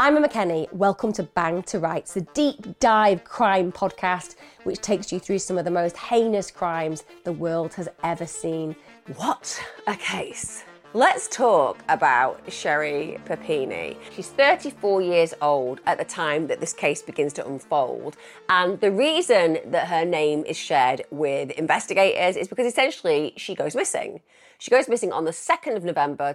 I'm Emma Kenny. Welcome to Bang to Rights, the deep dive crime podcast which takes you through some of the most heinous crimes the world has ever seen. What a case. Let's talk about Sherri Papini. She's 34 years old at the time that this case begins to unfold. And the reason that her name is shared with investigators is because essentially she goes missing. She goes missing on the 2nd of November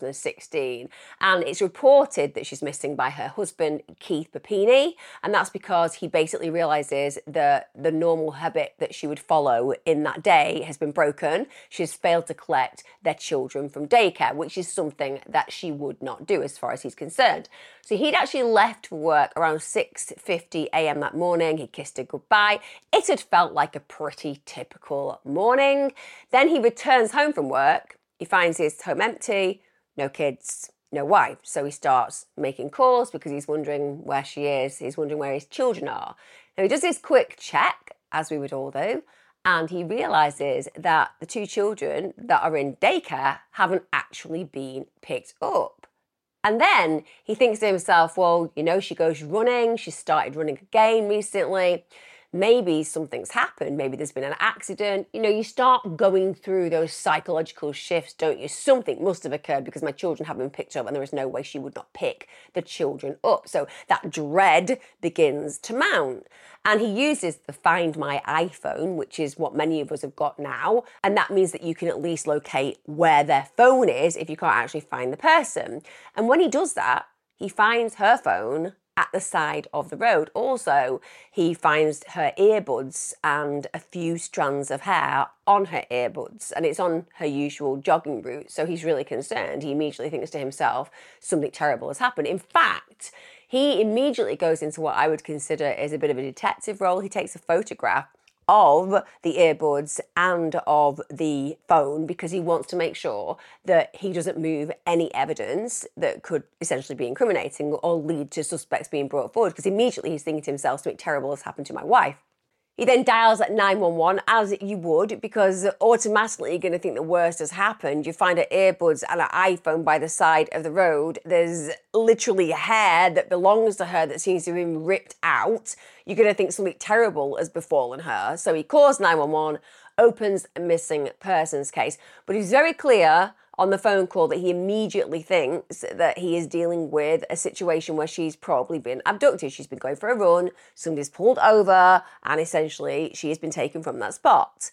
2016, and it's reported that she's missing by her husband, Keith Papini, and that's because he basically realises that the normal habit that she would follow in that day has been broken. She's failed to collect their children from daycare, which is something that she would not do as far as he's concerned. So he'd actually left for work around 6:50 a.m. that morning. He kissed her goodbye. It had felt like a pretty typical morning. Then he returns home from work. He finds his home empty, no kids, no wife. So he starts making calls because he's wondering where she is. He's wondering where his children are. Now he does this quick check, as we would all do, and he realises that the two children that are in daycare haven't actually been picked up. And then he thinks to himself, well, she goes running. She started running again recently. Maybe something's happened. Maybe there's been an accident. You start going through those psychological shifts, don't you? Something must have occurred because my children haven't been picked up and there is no way she would not pick the children up. So that dread begins to mount. And he uses the Find My iPhone, which is what many of us have got now. And that means that you can at least locate where their phone is if you can't actually find the person. And when he does that, he finds her phone at the side of the road. Also, he finds her earbuds and a few strands of hair on her earbuds, and it's on her usual jogging route. So he's really concerned. He immediately thinks to himself, something terrible has happened. In fact, he immediately goes into what I would consider is a bit of a detective role. He takes a photograph of the earbuds and of the phone because he wants to make sure that he doesn't move any evidence that could essentially be incriminating or lead to suspects being brought forward, because immediately he's thinking to himself, something terrible has happened to my wife. He then dials at 911, as you would, because automatically you're going to think the worst has happened. You find her earbuds and her iPhone by the side of the road. There's literally hair that belongs to her that seems to have been ripped out. You're going to think something terrible has befallen her. So he calls 911, opens a missing persons case. But he's very clear on the phone call that he immediately thinks that he is dealing with a situation where she's probably been abducted. She's been going for a run, somebody's pulled over, and essentially she has been taken from that spot.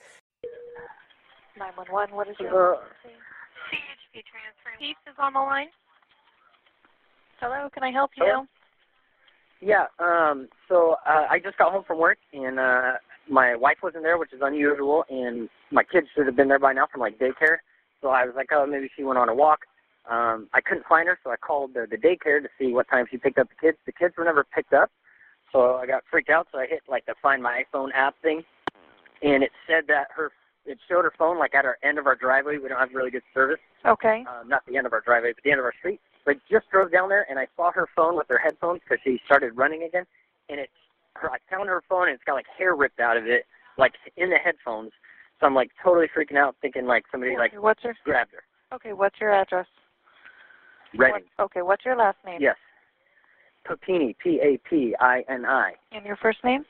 911, what is your CHP transfer? Keith is on the line. Hello, can I help you? Hello? Yeah, I just got home from work, and my wife wasn't there, which is unusual, and my kids should have been there by now from, daycare. So I was like, oh, maybe she went on a walk. I couldn't find her, so I called the daycare to see what time she picked up the kids. The kids were never picked up, so I got freaked out. So I hit, the Find My iPhone app thing, and it said that it showed her phone, at our end of our driveway. We don't have really good service. Okay. Not the end of our driveway, but the end of our street. So I just drove down there, and I saw her phone with her headphones because she started running again, and I found her phone, and it's got, hair ripped out of it, in the headphones. So I'm totally freaking out, thinking somebody grabbed her. Okay, what's your address? Reading. Okay, what's your last name? Yes. Papini, Papini. And your first name?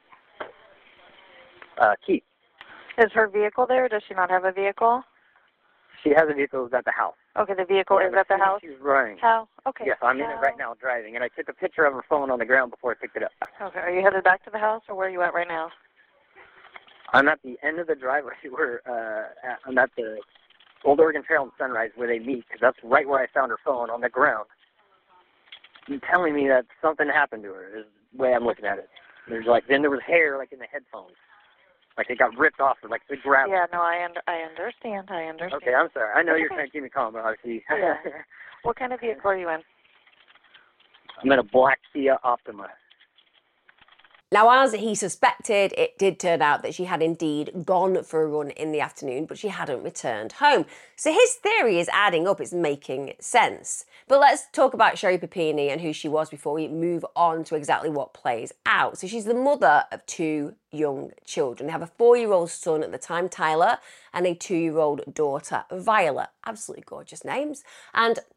Keith. Is her vehicle there? Does she not have a vehicle? She has a vehicle at the house. Okay, the vehicle is at the house? She's running. How? Okay. Yes, I'm in it right now driving, and I took a picture of her phone on the ground before I picked it up. Okay, are you headed back to the house, or where are you at right now? I'm at the end of the driveway I'm at the Old Oregon Trail and Sunrise where they meet, because that's right where I found her phone, on the ground. You're telling me that something happened to her is the way I'm looking at it. There's then there was hair in the headphones. It got ripped off, they grabbed. Yeah, no, I understand. Okay, I'm sorry. I know you're trying to keep me calm, but obviously. Yeah. What kind of vehicle are you in? I'm in a black Kia Optima. Now, as he suspected, it did turn out that she had indeed gone for a run in the afternoon, but she hadn't returned home. So his theory is adding up, it's making sense. But let's talk about Sherri Papini and who she was before we move on to exactly what plays out. So she's the mother of two young children. They have a 4-year-old son at the time, Tyler, and a 2-year-old daughter, Viola. Absolutely gorgeous names. And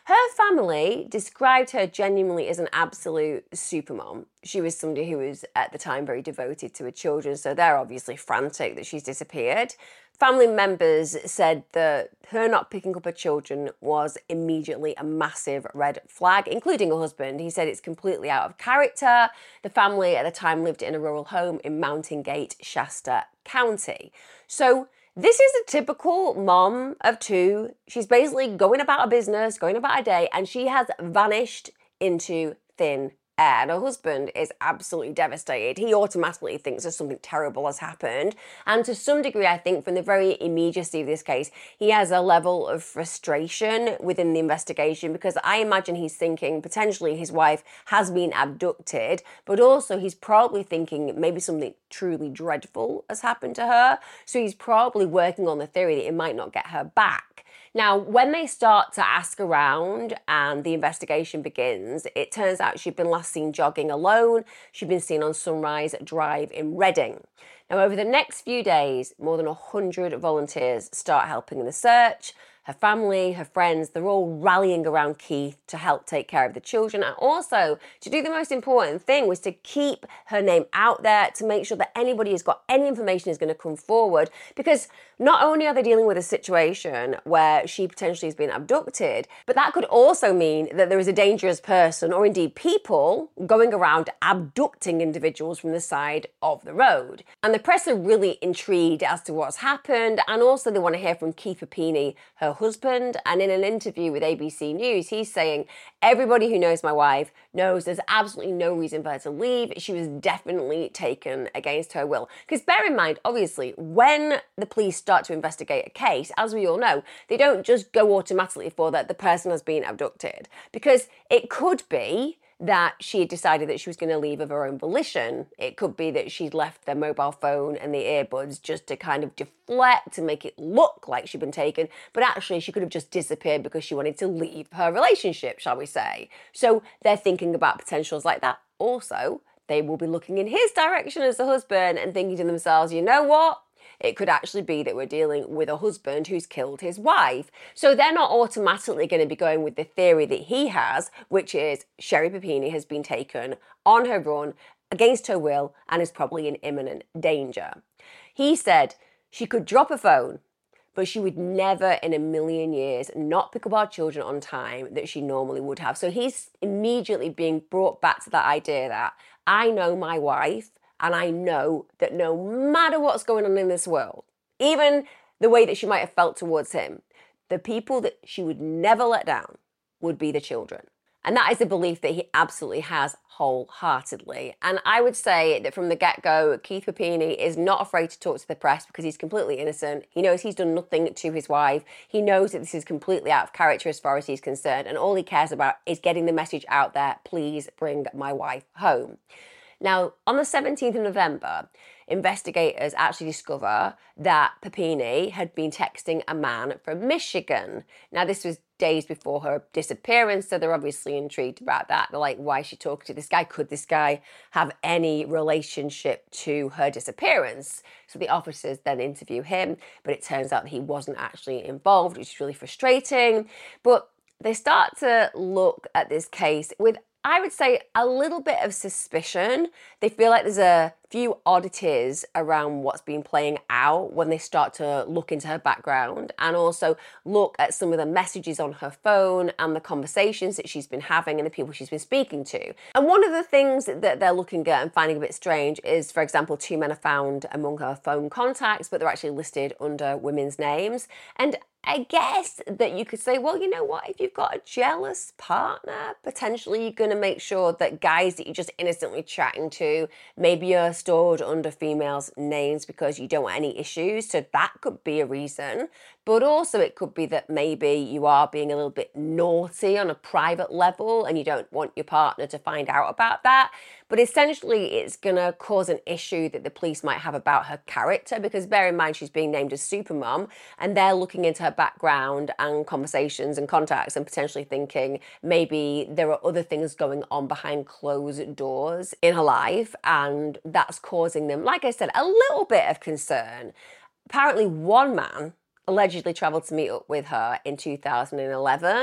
Her family described her genuinely as an absolute supermom. She was somebody who was at the time very devoted to her children, so they're obviously frantic that she's disappeared. Family members said that her not picking up her children was immediately a massive red flag, including her husband. He said it's completely out of character. The family at the time lived in a rural home in Mountain Gate, Shasta County. So this is a typical mom of two. She's basically going about her business, going about her day, and she has vanished into thin air. And her husband is absolutely devastated. He automatically thinks that something terrible has happened. And to some degree, I think from the very immediacy of this case, he has a level of frustration within the investigation, because I imagine he's thinking potentially his wife has been abducted, but also he's probably thinking maybe something truly dreadful has happened to her. So he's probably working on the theory that it might not get her back. Now, when they start to ask around and the investigation begins, it turns out she'd been last seen jogging alone. She'd been seen on Sunrise Drive in Reading. Now, over the next few days, more than 100 volunteers start helping in the search. Her family, her friends, they're all rallying around Keith to help take care of the children, and also to do the most important thing, was to keep her name out there, to make sure that anybody who's got any information is going to come forward, because not only are they dealing with a situation where she potentially has been abducted, but that could also mean that there is a dangerous person, or indeed people, going around abducting individuals from the side of the road. And the press are really intrigued as to what's happened, and also they want to hear from Keith Papini, her husband. And in an interview with ABC News, he's saying, everybody who knows my wife knows there's absolutely no reason for her to leave. She was definitely taken against her will. Because bear in mind, obviously, when the police start to investigate a case, as we all know, they don't just go automatically for that the person has been abducted. Because it could be that she had decided that she was going to leave of her own volition. It could be that she'd left the mobile phone and the earbuds just to kind of deflect, to make it look like she'd been taken, but actually she could have just disappeared because she wanted to leave her relationship, shall we say. So they're thinking about potentials like that. Also, they will be looking in his direction as the husband and thinking to themselves, you know what? It could actually be that we're dealing with a husband who's killed his wife. So they're not automatically going to be going with the theory that he has, which is Sherri Papini has been taken on her run against her will and is probably in imminent danger. He said she could drop her phone, but she would never in a million years not pick up our children on time that she normally would have. So he's immediately being brought back to that idea that I know my wife, and I know that no matter what's going on in this world, even the way that she might have felt towards him, the people that she would never let down would be the children. And that is a belief that he absolutely has wholeheartedly. And I would say that from the get-go, Keith Papini is not afraid to talk to the press because he's completely innocent. He knows he's done nothing to his wife. He knows that this is completely out of character as far as he's concerned. And all he cares about is getting the message out there, please bring my wife home. Now, on the 17th of November, investigators actually discover that Papini had been texting a man from Michigan. Now, this was days before her disappearance, so they're obviously intrigued about that. They're like, why is she talking to this guy? Could this guy have any relationship to her disappearance? So the officers then interview him, but it turns out that he wasn't actually involved, which is really frustrating. But they start to look at this case with, I would say, a little bit of suspicion. They feel like there's a few oddities around what's been playing out when they start to look into her background and also look at some of the messages on her phone and the conversations that she's been having and the people she's been speaking to. And one of the things that they're looking at and finding a bit strange is, for example, 2 men are found among her phone contacts, but they're actually listed under women's names. And I guess that you could say, well, you know what, if you've got a jealous partner, potentially you're going to make sure that guys that you're just innocently chatting to, maybe you're stored under females' names because you don't want any issues. So that could be a reason. But also it could be that maybe you are being a little bit naughty on a private level and you don't want your partner to find out about that. But essentially it's going to cause an issue that the police might have about her character, because bear in mind she's being named as Supermom and they're looking into her background and conversations and contacts and potentially thinking maybe there are other things going on behind closed doors in her life, and that's causing them, like I said, a little bit of concern. Apparently one man allegedly travelled to meet up with her in 2011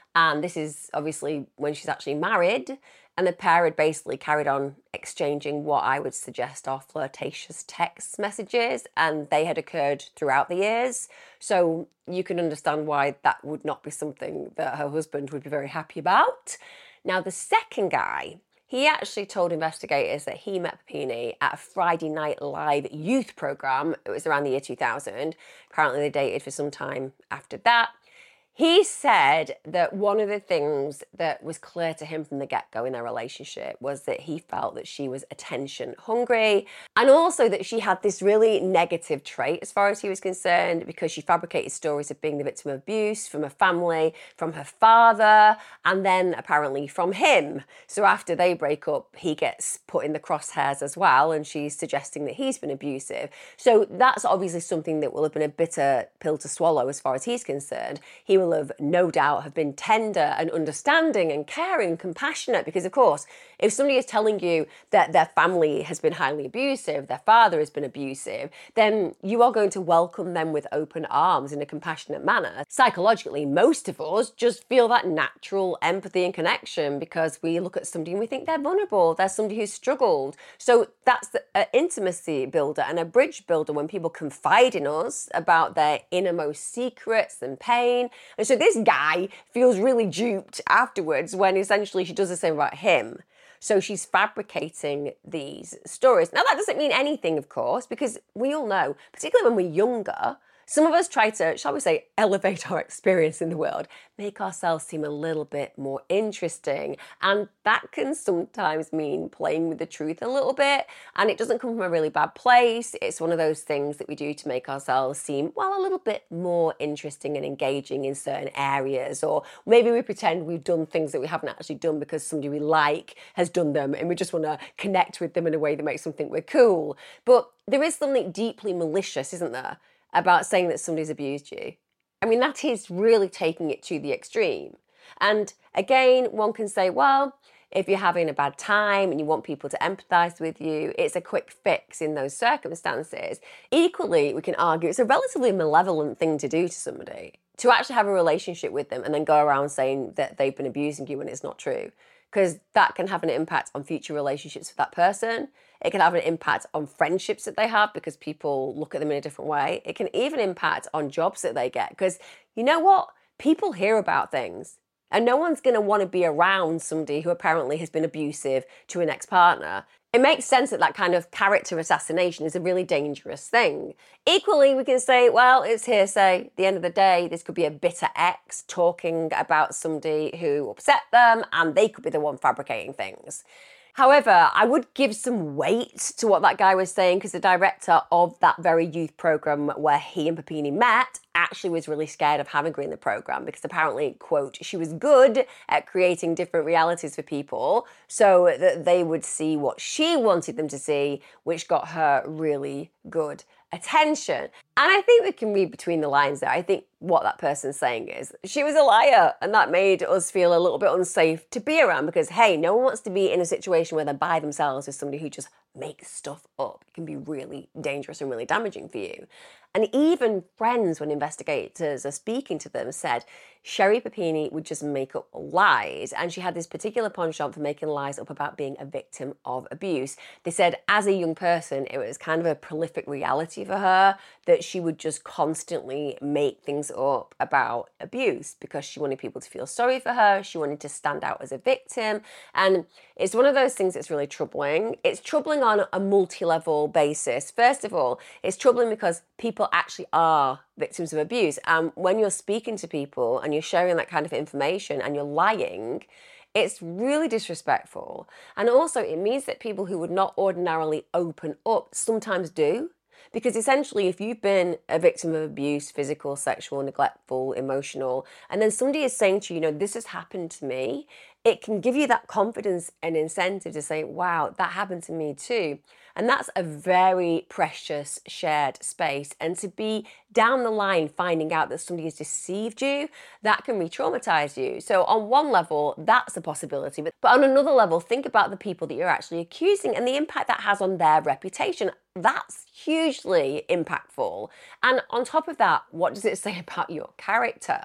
And this is obviously when she's actually married. And the pair had basically carried on exchanging what I would suggest are flirtatious text messages, and they had occurred throughout the years. So you can understand why that would not be something that her husband would be very happy about. Now, the second guy, he actually told investigators that he met Papini at a Friday Night Live youth program. It was around the year 2000. Apparently they dated for some time after that. He said that one of the things that was clear to him from the get-go in their relationship was that he felt that she was attention hungry, and also that she had this really negative trait as far as he was concerned, because she fabricated stories of being the victim of abuse from her family, from her father, and then apparently from him. So after they break up, he gets put in the crosshairs as well, and she's suggesting that he's been abusive. So that's obviously something that will have been a bitter pill to swallow as far as he's concerned. He will have no doubt have been tender and understanding and caring and compassionate, because of course if somebody is telling you that their family has been highly abusive, their father has been abusive, then you are going to welcome them with open arms in a compassionate manner. Psychologically, most of us just feel that natural empathy and connection because we look at somebody and we think they're vulnerable, they're somebody who's struggled. So that's an intimacy builder and a bridge builder when people confide in us about their innermost secrets and pain. And so this guy feels really duped afterwards when essentially she does the same about him. So she's fabricating these stories. Now, that doesn't mean anything, of course, because we all know, particularly when we're younger, some of us try to, shall we say, elevate our experience in the world, make ourselves seem a little bit more interesting. And that can sometimes mean playing with the truth a little bit. And it doesn't come from a really bad place. It's one of those things that we do to make ourselves seem, well, a little bit more interesting and engaging in certain areas. Or maybe we pretend we've done things that we haven't actually done because somebody we like has done them and we just want to connect with them in a way that makes them think we're cool. But there is something deeply malicious, isn't there, about saying that somebody's abused you. I mean, that is really taking it to the extreme. And again, one can say, well, if you're having a bad time and you want people to empathise with you, it's a quick fix in those circumstances. Equally, we can argue it's a relatively malevolent thing to do to somebody, to actually have a relationship with them and then go around saying that they've been abusing you when it's not true. Because that can have an impact on future relationships with that person. It can have an impact on friendships that they have because people look at them in a different way. It can even impact on jobs that they get because you know what? People hear about things and no one's going to want to be around somebody who apparently has been abusive to an ex-partner. It makes sense that that kind of character assassination is a really dangerous thing. Equally, we can say, well, it's hearsay. At the end of the day, this could be a bitter ex talking about somebody who upset them and they could be the one fabricating things. However, I would give some weight to what that guy was saying because the director of that very youth program where he and Papini met actually was really scared of having her in the program because apparently, quote, she was good at creating different realities for people so that they would see what she wanted them to see, which got her really good attention. And I think we can read between the lines there. I think what that person's saying is she was a liar and that made us feel a little bit unsafe to be around because, hey, no one wants to be in a situation where they're by themselves with somebody who just makes stuff up. It can be really dangerous and really damaging for you. And even friends, when investigators are speaking to them, said Sherry Papini would just make up lies. And she had this particular penchant for making lies up about being a victim of abuse. They said as a young person, it was kind of a prolific reality for her that she would just constantly make things up about abuse because she wanted people to feel sorry for her. She wanted to stand out as a victim. And it's one of those things that's really troubling. It's troubling on a multi-level basis. First of all, it's troubling because people actually are victims of abuse. And when you're speaking to people and you're sharing that kind of information and you're lying, it's really disrespectful. And also it means that people who would not ordinarily open up sometimes do. Because essentially, if you've been a victim of abuse, physical, sexual, neglectful, emotional, and then somebody is saying to you, you know, this has happened to me, it can give you that confidence and incentive to say, wow, that happened to me too. And that's a very precious shared space. And to be down the line finding out that somebody has deceived you, that can re-traumatize you. So on one level, that's a possibility. But on another level, think about the people that you're actually accusing and the impact that has on their reputation. That's hugely impactful. And on top of that, what does it say about your character? I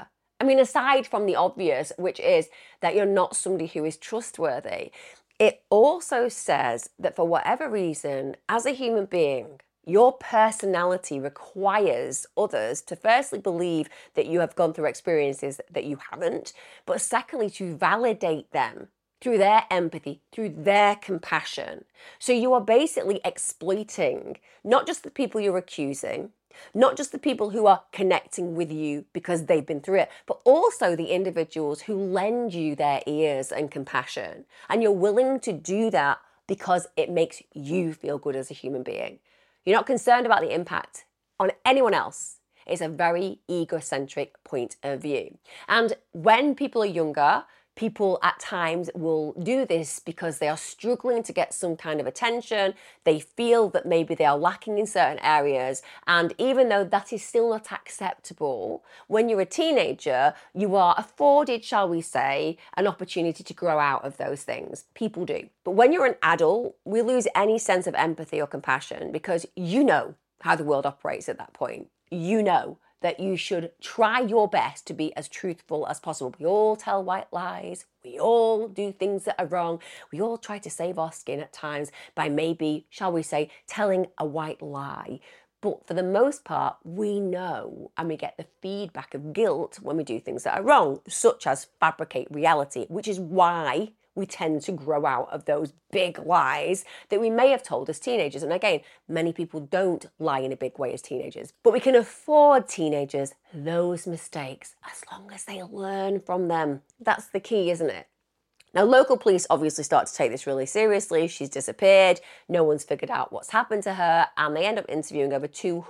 I mean, aside from the obvious, which is that you're not somebody who is trustworthy, it also says that for whatever reason, as a human being, your personality requires others to firstly believe that you have gone through experiences that you haven't, but secondly, to validate them through their empathy, through their compassion. So you are basically exploiting not just the people you're accusing, not just the people who are connecting with you because they've been through it, but also the individuals who lend you their ears and compassion. And you're willing to do that because it makes you feel good as a human being. You're not concerned about the impact on anyone else. It's a very egocentric point of view. And when people are younger, people at times will do this because they are struggling to get some kind of attention. They feel that maybe they are lacking in certain areas. And even though that is still not acceptable, when you're a teenager, you are afforded, shall we say, an opportunity to grow out of those things. People do. But when you're an adult, we lose any sense of empathy or compassion because you know how the world operates at that point. You know that you should try your best to be as truthful as possible. We all tell white lies. We all do things that are wrong. We all try to save our skin at times by maybe, shall we say, telling a white lie. But for the most part, we know and we get the feedback of guilt when we do things that are wrong, such as fabricate reality, which is why we tend to grow out of those big lies that we may have told as teenagers. And again, many people don't lie in a big way as teenagers, but we can afford teenagers those mistakes as long as they learn from them. That's the key, isn't it? Now, local police obviously start to take this really seriously. She's disappeared. No one's figured out what's happened to her. And they end up interviewing over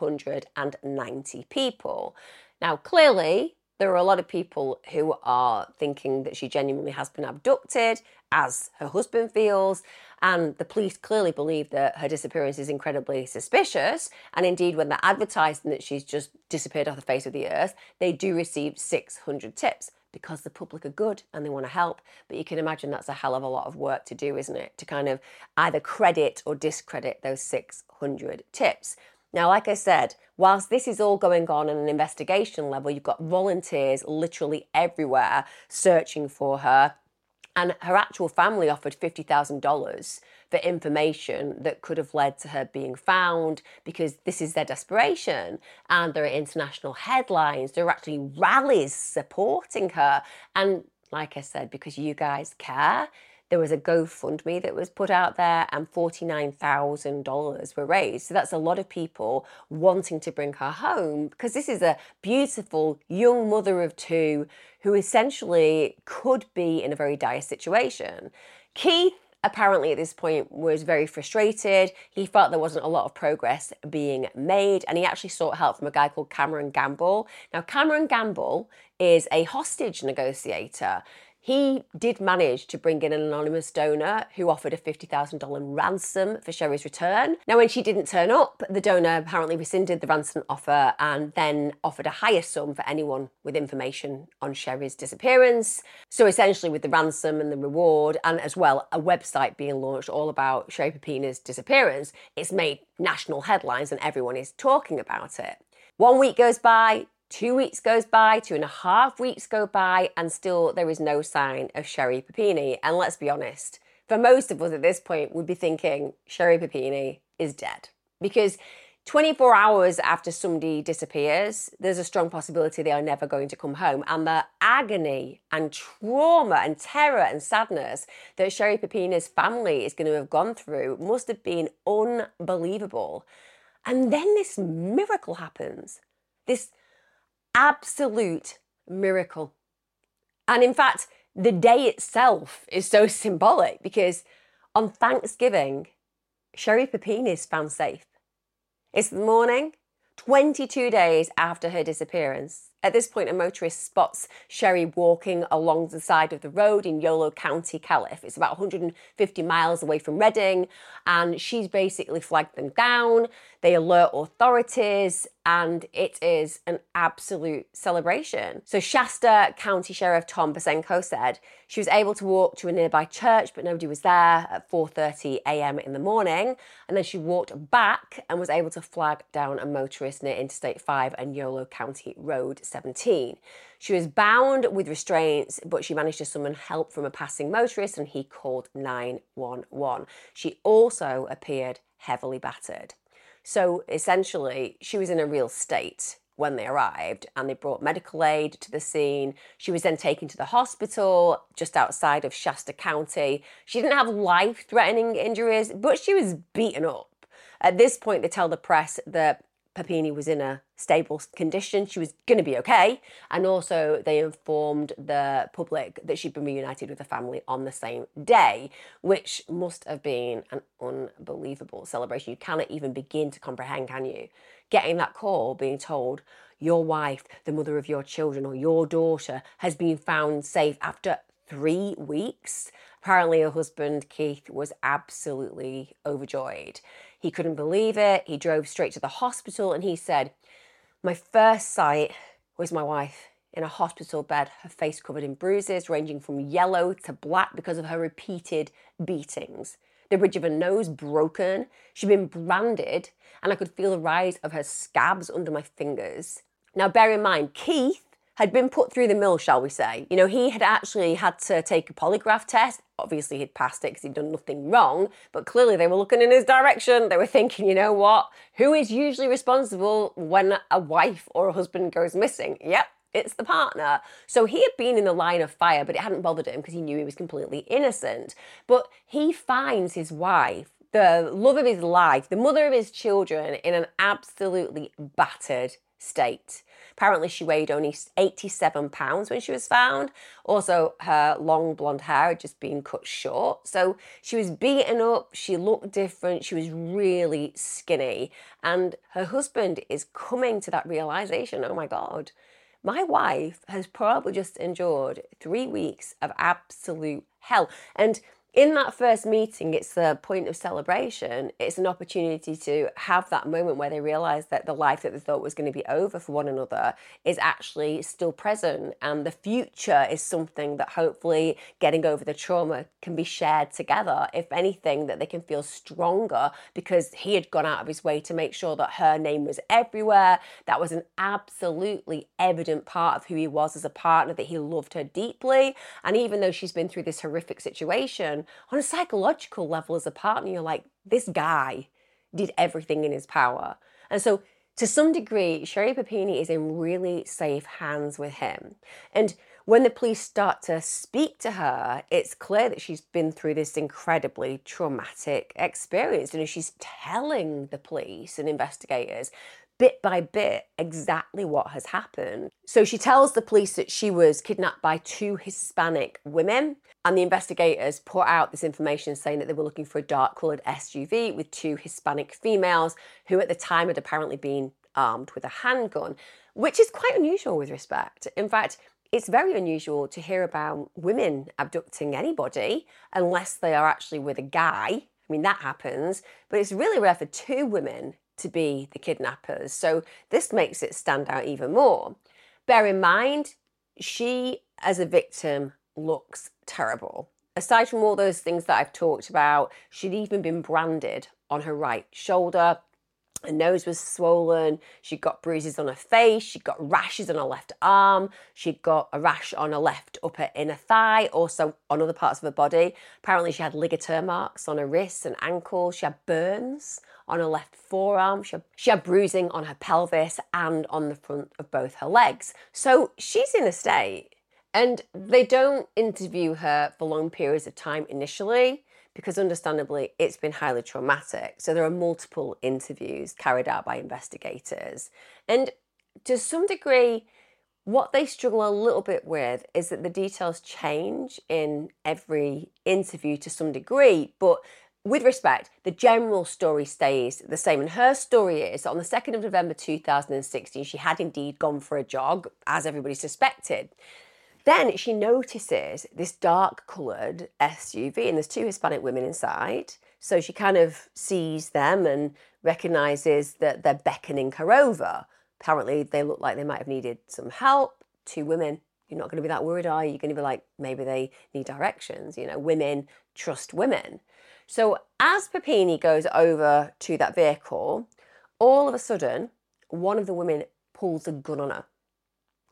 290 people. Now, clearly, there are a lot of people who are thinking that she genuinely has been abducted, as her husband feels, and the police clearly believe that her disappearance is incredibly suspicious. And indeed, when they're advertising that she's just disappeared off the face of the earth, they do receive 600 tips because the public are good and they want to help. But you can imagine that's a hell of a lot of work to do, isn't it? To kind of either credit or discredit those 600 tips. Now, like I said, whilst this is all going on at an investigation level, you've got volunteers literally everywhere searching for her. And her actual family offered $50,000 for information that could have led to her being found because this is their desperation. And there are international headlines. There are actually rallies supporting her. And like I said, because you guys care, there was a GoFundMe that was put out there and $49,000 were raised. So that's a lot of people wanting to bring her home because this is a beautiful young mother of two who essentially could be in a very dire situation. Keith apparently at this point was very frustrated. He felt there wasn't a lot of progress being made and he actually sought help from a guy called Cameron Gamble. Now, Cameron Gamble is a hostage negotiator. He did manage to bring in an anonymous donor who offered a $50,000 ransom for Sherry's return. Now, when she didn't turn up, the donor apparently rescinded the ransom offer and then offered a higher sum for anyone with information on Sherry's disappearance. So essentially with the ransom and the reward and as well a website being launched all about Sherry Papina's disappearance, it's made national headlines and everyone is talking about it. 1 week goes by, 2 weeks goes by, 2.5 weeks go by, and still there is no sign of Sherry Papini. And let's be honest, for most of us at this point, we'd be thinking Sherry Papini is dead. Because 24 hours after somebody disappears, there's a strong possibility they are never going to come home. And the agony and trauma and terror and sadness that Sherry Papina's family is going to have gone through must have been unbelievable. And then this miracle happens. This absolute miracle. And in fact, the day itself is so symbolic because on Thanksgiving, Sherry Papini is found safe. It's the morning, 22 days after her disappearance. At this point, a motorist spots Sherry walking along the side of the road in Yolo County, Calif. It's about 150 miles away from Redding, and she's basically flagged them down. They alert authorities, and it is an absolute celebration. So Shasta County Sheriff Tom Pasenko said she was able to walk to a nearby church, but nobody was there at 4:30 a.m. in the morning. And then she walked back and was able to flag down a motorist near Interstate 5 and Yolo County Road 17. She was bound with restraints, but she managed to summon help from a passing motorist and he called 911. She also appeared heavily battered. So essentially, she was in a real state when they arrived and they brought medical aid to the scene. She was then taken to the hospital just outside of Shasta County. She didn't have life-threatening injuries, but she was beaten up. At this point, they tell the press that Papini was in a stable condition. She was going to be okay. And also they informed the public that she'd been reunited with the family on the same day, which must have been an unbelievable celebration. You cannot even begin to comprehend, can you? Getting that call, being told your wife, the mother of your children, or your daughter has been found safe after 3 weeks. Apparently her husband, Keith, was absolutely overjoyed. He couldn't believe it. He drove straight to the hospital and he said, my first sight was my wife in a hospital bed, her face covered in bruises ranging from yellow to black because of her repeated beatings. The bridge of her nose broken. She'd been branded and I could feel the rise of her scabs under my fingers. Now bear in mind, Keith had been put through the mill, shall we say. You know, he had actually had to take a polygraph test. Obviously, he'd passed it because he'd done nothing wrong, but clearly they were looking in his direction. They were thinking, you know what? Who is usually responsible when a wife or a husband goes missing? Yep, it's the partner. So he had been in the line of fire, but it hadn't bothered him because he knew he was completely innocent. But he finds his wife, the love of his life, the mother of his children, in an absolutely battered state. Apparently she weighed only 87 pounds when she was found. Also, her long blonde hair had just been cut short. So she was beaten up, she looked different, she was really skinny. And her husband is coming to that realization, oh my God, my wife has probably just endured 3 weeks of absolute hell. And in that first meeting, it's the point of celebration. It's an opportunity to have that moment where they realise that the life that they thought was going to be over for one another is actually still present. And the future is something that hopefully getting over the trauma can be shared together. If anything, that they can feel stronger because he had gone out of his way to make sure that her name was everywhere. That was an absolutely evident part of who he was as a partner, that he loved her deeply. And even though she's been through this horrific situation, on a psychological level as a partner, you're like, this guy did everything in his power. And so to some degree, Sherri Papini is in really safe hands with him. And when the police start to speak to her, it's clear that she's been through this incredibly traumatic experience. And she's telling the police and investigators bit by bit exactly what has happened. So she tells the police that she was kidnapped by 2 Hispanic women, and the investigators put out this information saying that they were looking for a dark-coloured SUV with 2 Hispanic females who at the time had apparently been armed with a handgun, which is quite unusual with respect. In fact, it's very unusual to hear about women abducting anybody unless they are actually with a guy. I mean, that happens, but it's really rare for 2 women to be the kidnappers. So this makes it stand out even more. Bear in mind, she as a victim looks terrible. Aside from all those things that I've talked about, she'd even been branded on her right shoulder. Her nose was swollen. She'd got bruises on her face. She'd got rashes on her left arm. She'd got a rash on her left upper inner thigh, also on other parts of her body. Apparently she had ligature marks on her wrists and ankles. She had burns on her left forearm. She had bruising on her pelvis and on the front of both her legs. So she's in a state. And they don't interview her for long periods of time initially, because understandably it's been highly traumatic. So there are multiple interviews carried out by investigators. And to some degree, what they struggle a little bit with is that the details change in every interview to some degree, but with respect, the general story stays the same. And her story is that on the 2nd of November 2016, she had indeed gone for a jog, as everybody suspected. Then she notices this dark-coloured SUV, and there's 2 Hispanic women inside. So she kind of sees them and recognises that they're beckoning her over. Apparently, they look like they might have needed some help. 2 women. You're not going to be that worried, are you? You're going to be like, maybe they need directions. You know, women trust women. So as Papini goes over to that vehicle, all of a sudden, one of the women pulls a gun on her.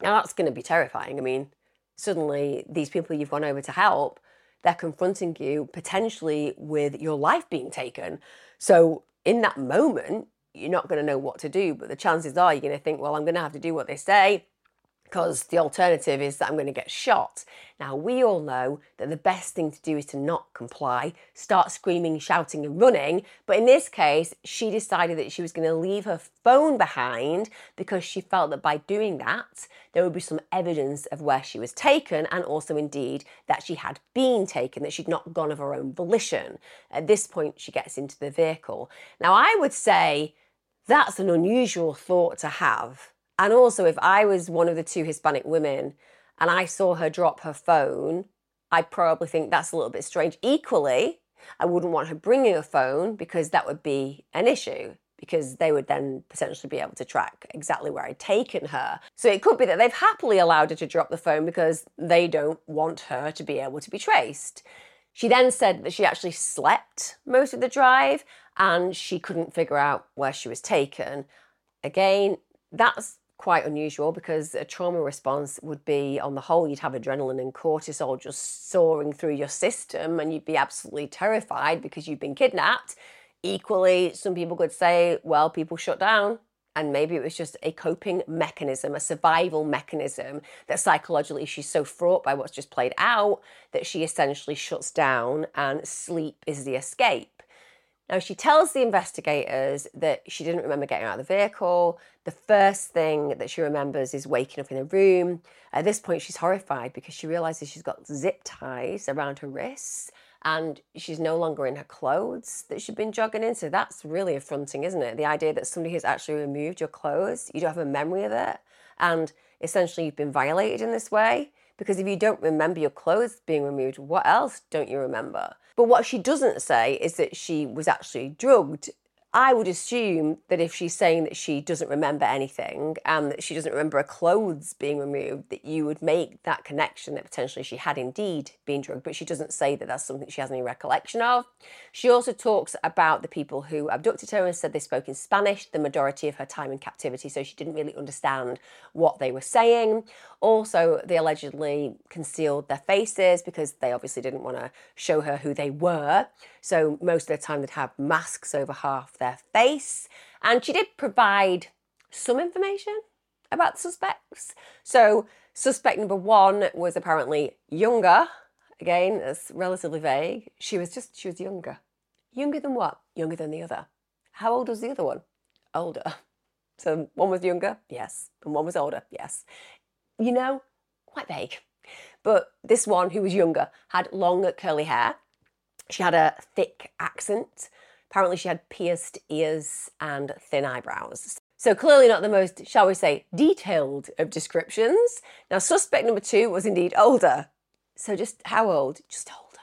Now that's going to be terrifying. I mean, suddenly these people you've gone over to help, they're confronting you potentially with your life being taken. So in that moment, you're not going to know what to do, but the chances are you're going to think, well, I'm going to have to do what they say, because the alternative is that I'm going to get shot. Now, we all know that the best thing to do is to not comply, start screaming, shouting and running. But in this case, she decided that she was going to leave her phone behind because she felt that by doing that, there would be some evidence of where she was taken, and also indeed that she had been taken, that she'd not gone of her own volition. At this point, she gets into the vehicle. Now, I would say that's an unusual thought to have. And also, if I was one of the two Hispanic women and I saw her drop her phone, I'd probably think that's a little bit strange. Equally, I wouldn't want her bringing a phone, because that would be an issue, because they would then potentially be able to track exactly where I'd taken her. So it could be that they've happily allowed her to drop the phone because they don't want her to be able to be traced. She then said that she actually slept most of the drive and she couldn't figure out where she was taken. Again, that's quite unusual, because a trauma response would be, on the whole, you'd have adrenaline and cortisol just soaring through your system and you'd be absolutely terrified because you've been kidnapped. Equally, some people could say, well, people shut down, and maybe it was just a coping mechanism, a survival mechanism, that psychologically she's so fraught by what's just played out that she essentially shuts down and sleep is the escape. Now, she tells the investigators that she didn't remember getting out of the vehicle. The first thing that she remembers is waking up in a room. At this point, she's horrified because she realises she's got zip ties around her wrists and she's no longer in her clothes that she'd been jogging in. So that's really affronting, isn't it? The idea that somebody has actually removed your clothes, you don't have a memory of it, and essentially you've been violated in this way. Because if you don't remember your clothes being removed, what else don't you remember? But what she doesn't say is that she was actually drugged. I would assume that if she's saying that she doesn't remember anything and that she doesn't remember her clothes being removed, that you would make that connection that potentially she had indeed been drugged. But she doesn't say that that's something she has any recollection of. She also talks about the people who abducted her and said they spoke in Spanish the majority of her time in captivity, so she didn't really understand what they were saying. Also, they allegedly concealed their faces because they obviously didn't want to show her who they were. So most of the time they'd have masks over half their face. And she did provide some information about the suspects. So suspect number one was apparently younger. Again, that's relatively vague. She was younger. Younger than what? Younger than the other. How old was the other one? Older. So one was younger, yes. And one was older, yes. You know, quite vague. But this one, who was younger, had long curly hair. She had a thick accent. Apparently she had pierced ears and thin eyebrows. So clearly not the most, shall we say, detailed of descriptions. Now, suspect number two was indeed older. So just how old? Just older.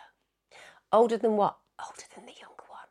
Older than what? Older than the younger one.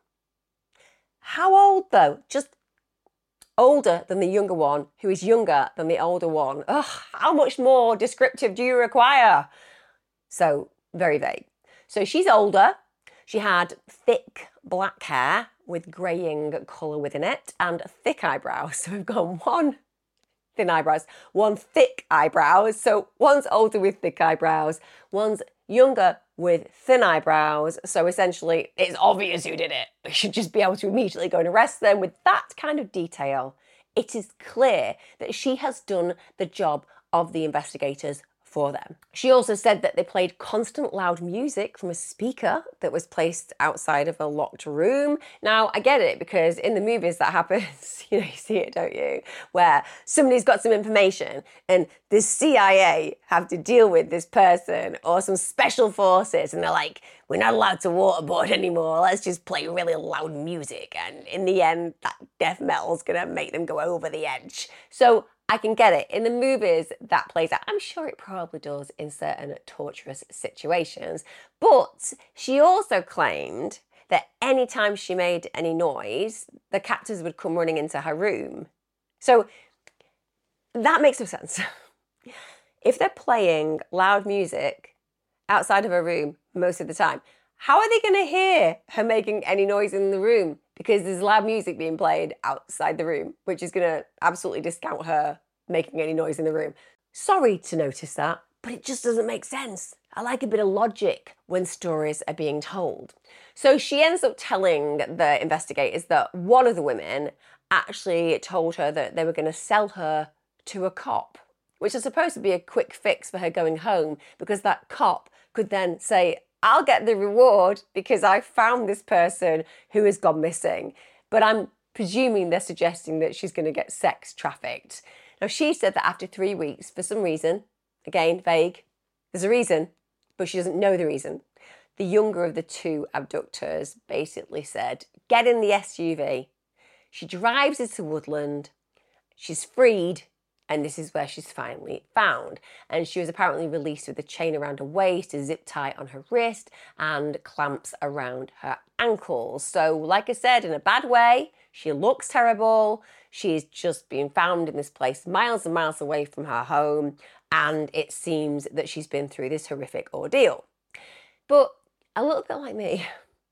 How old though? Just older than the younger one, who is younger than the older one. Ugh, how much more descriptive do you require? So very vague. So she's older. She had thick black hair with greying colour within it and thick eyebrows. So we've got one thin eyebrows, one thick eyebrows. So one's older with thick eyebrows, one's younger with thin eyebrows. So essentially it's obvious who did it. We should just be able to immediately go and arrest them with that kind of detail. It is clear that she has done the job of the investigators for them. She also said that they played constant loud music from a speaker that was placed outside of a locked room. Now, I get it, because in the movies that happens, you see it, don't you? Where somebody's got some information and the CIA have to deal with this person, or some special forces, and they're like, we're not allowed to waterboard anymore, let's just play really loud music. And in the end, that death metal's gonna make them go over the edge. So I can get it. In the movies, that plays out. I'm sure it probably does in certain torturous situations. But she also claimed that anytime she made any noise, the captors would come running into her room. So that makes no sense. If they're playing loud music outside of her room most of the time, how are they going to hear her making any noise in the room? Because there's loud music being played outside the room, which is going to absolutely discount her making any noise in the room. Sorry to notice that, but it just doesn't make sense. I like a bit of logic when stories are being told. So she ends up telling the investigators that one of the women actually told her that they were going to sell her to a cop, which is supposed to be a quick fix for her going home, because that cop could then say, I'll get the reward because I found this person who has gone missing. But I'm presuming they're suggesting that she's going to get sex trafficked. Now, she said that after 3 weeks, for some reason, again, vague, there's a reason, but she doesn't know the reason. The younger of the two abductors basically said, get in the SUV. She drives into Woodland, she's freed, and this is where she's finally found. And she was apparently released with a chain around her waist, a zip tie on her wrist, and clamps around her ankles. So, like I said, in a bad way, she looks terrible. She's just been found in this place miles and miles away from her home, and it seems that she's been through this horrific ordeal. But a little bit like me,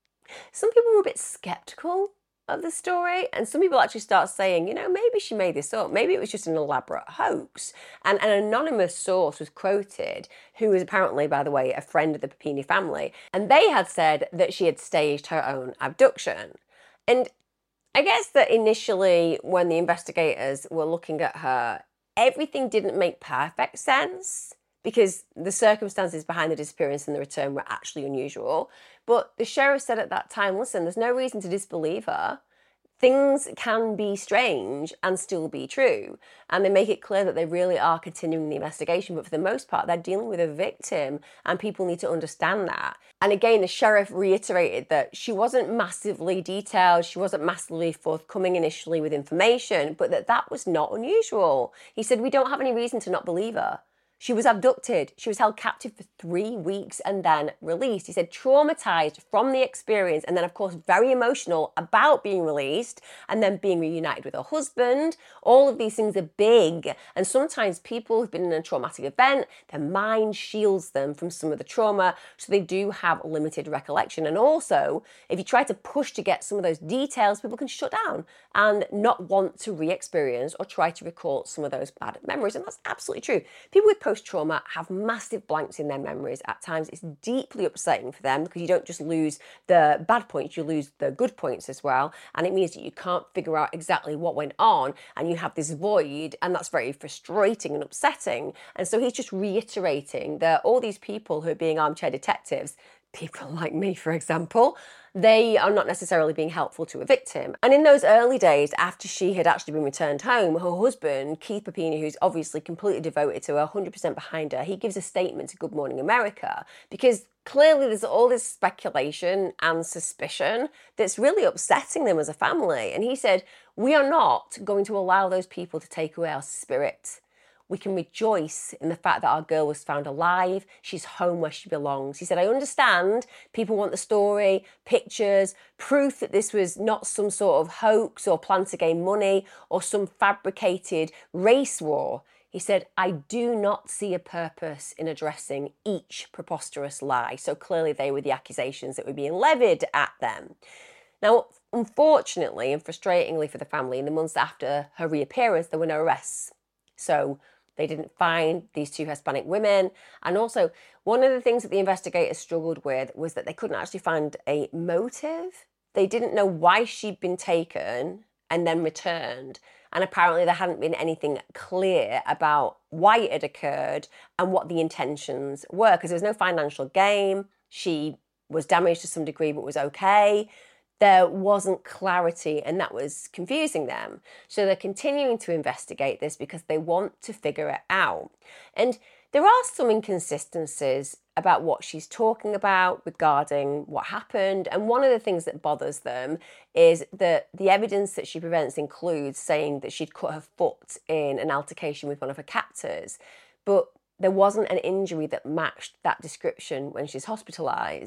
some people were a bit skeptical of the story, and some people actually start saying, maybe she made this up, maybe it was just an elaborate hoax. And an anonymous source was quoted, who was apparently, by the way, a friend of the Papini family, and they had said that she had staged her own abduction. And I guess that initially, when the investigators were looking at her, everything didn't make perfect sense, because the circumstances behind the disappearance and the return were actually unusual. But the sheriff said at that time, listen, there's no reason to disbelieve her. Things can be strange and still be true. And they make it clear that they really are continuing the investigation. But for the most part, they're dealing with a victim, and people need to understand that. And again, the sheriff reiterated that she wasn't massively detailed, she wasn't massively forthcoming initially with information, but that was not unusual. He said, we don't have any reason to not believe her. She was abducted. She was held captive for 3 weeks and then released. He said traumatized from the experience, and then, of course, very emotional about being released and then being reunited with her husband. All of these things are big. And sometimes people who've been in a traumatic event, their mind shields them from some of the trauma, so they do have limited recollection. And also, if you try to push to get some of those details, people can shut down and not want to re-experience or try to recall some of those bad memories. And that's absolutely true. People with post-trauma have massive blanks in their memories at times. It's deeply upsetting for them, because you don't just lose the bad points, you lose the good points as well. And it means that you can't figure out exactly what went on, and you have this void, and that's very frustrating and upsetting. And so he's just reiterating that all these people who are being armchair detectives, people like me, for example, they are not necessarily being helpful to a victim. And in those early days, after she had actually been returned home, her husband, Keith Papini, who's obviously completely devoted to her, 100% behind her, he gives a statement to Good Morning America, because clearly there's all this speculation and suspicion that's really upsetting them as a family. And he said, we are not going to allow those people to take away our spirit. We can rejoice in the fact that our girl was found alive. She's home where she belongs. He said, I understand people want the story, pictures, proof that this was not some sort of hoax or plan to gain money or some fabricated race war. He said, I do not see a purpose in addressing each preposterous lie. So clearly they were the accusations that were being levied at them. Now, unfortunately and frustratingly for the family, in the months after her reappearance, there were no arrests. So they didn't find these two Hispanic women. And also, one of the things that the investigators struggled with was that they couldn't actually find a motive. They didn't know why she'd been taken and then returned. And apparently there hadn't been anything clear about why it had occurred and what the intentions were, because there was no financial gain. She was damaged to some degree, but was okay. There wasn't clarity, and that was confusing them. So they're continuing to investigate this because they want to figure it out. And there are some inconsistencies about what she's talking about regarding what happened. And one of the things that bothers them is that the evidence that she presents includes saying that she'd cut her foot in an altercation with one of her captors. But there wasn't an injury that matched that description when she's hospitalised.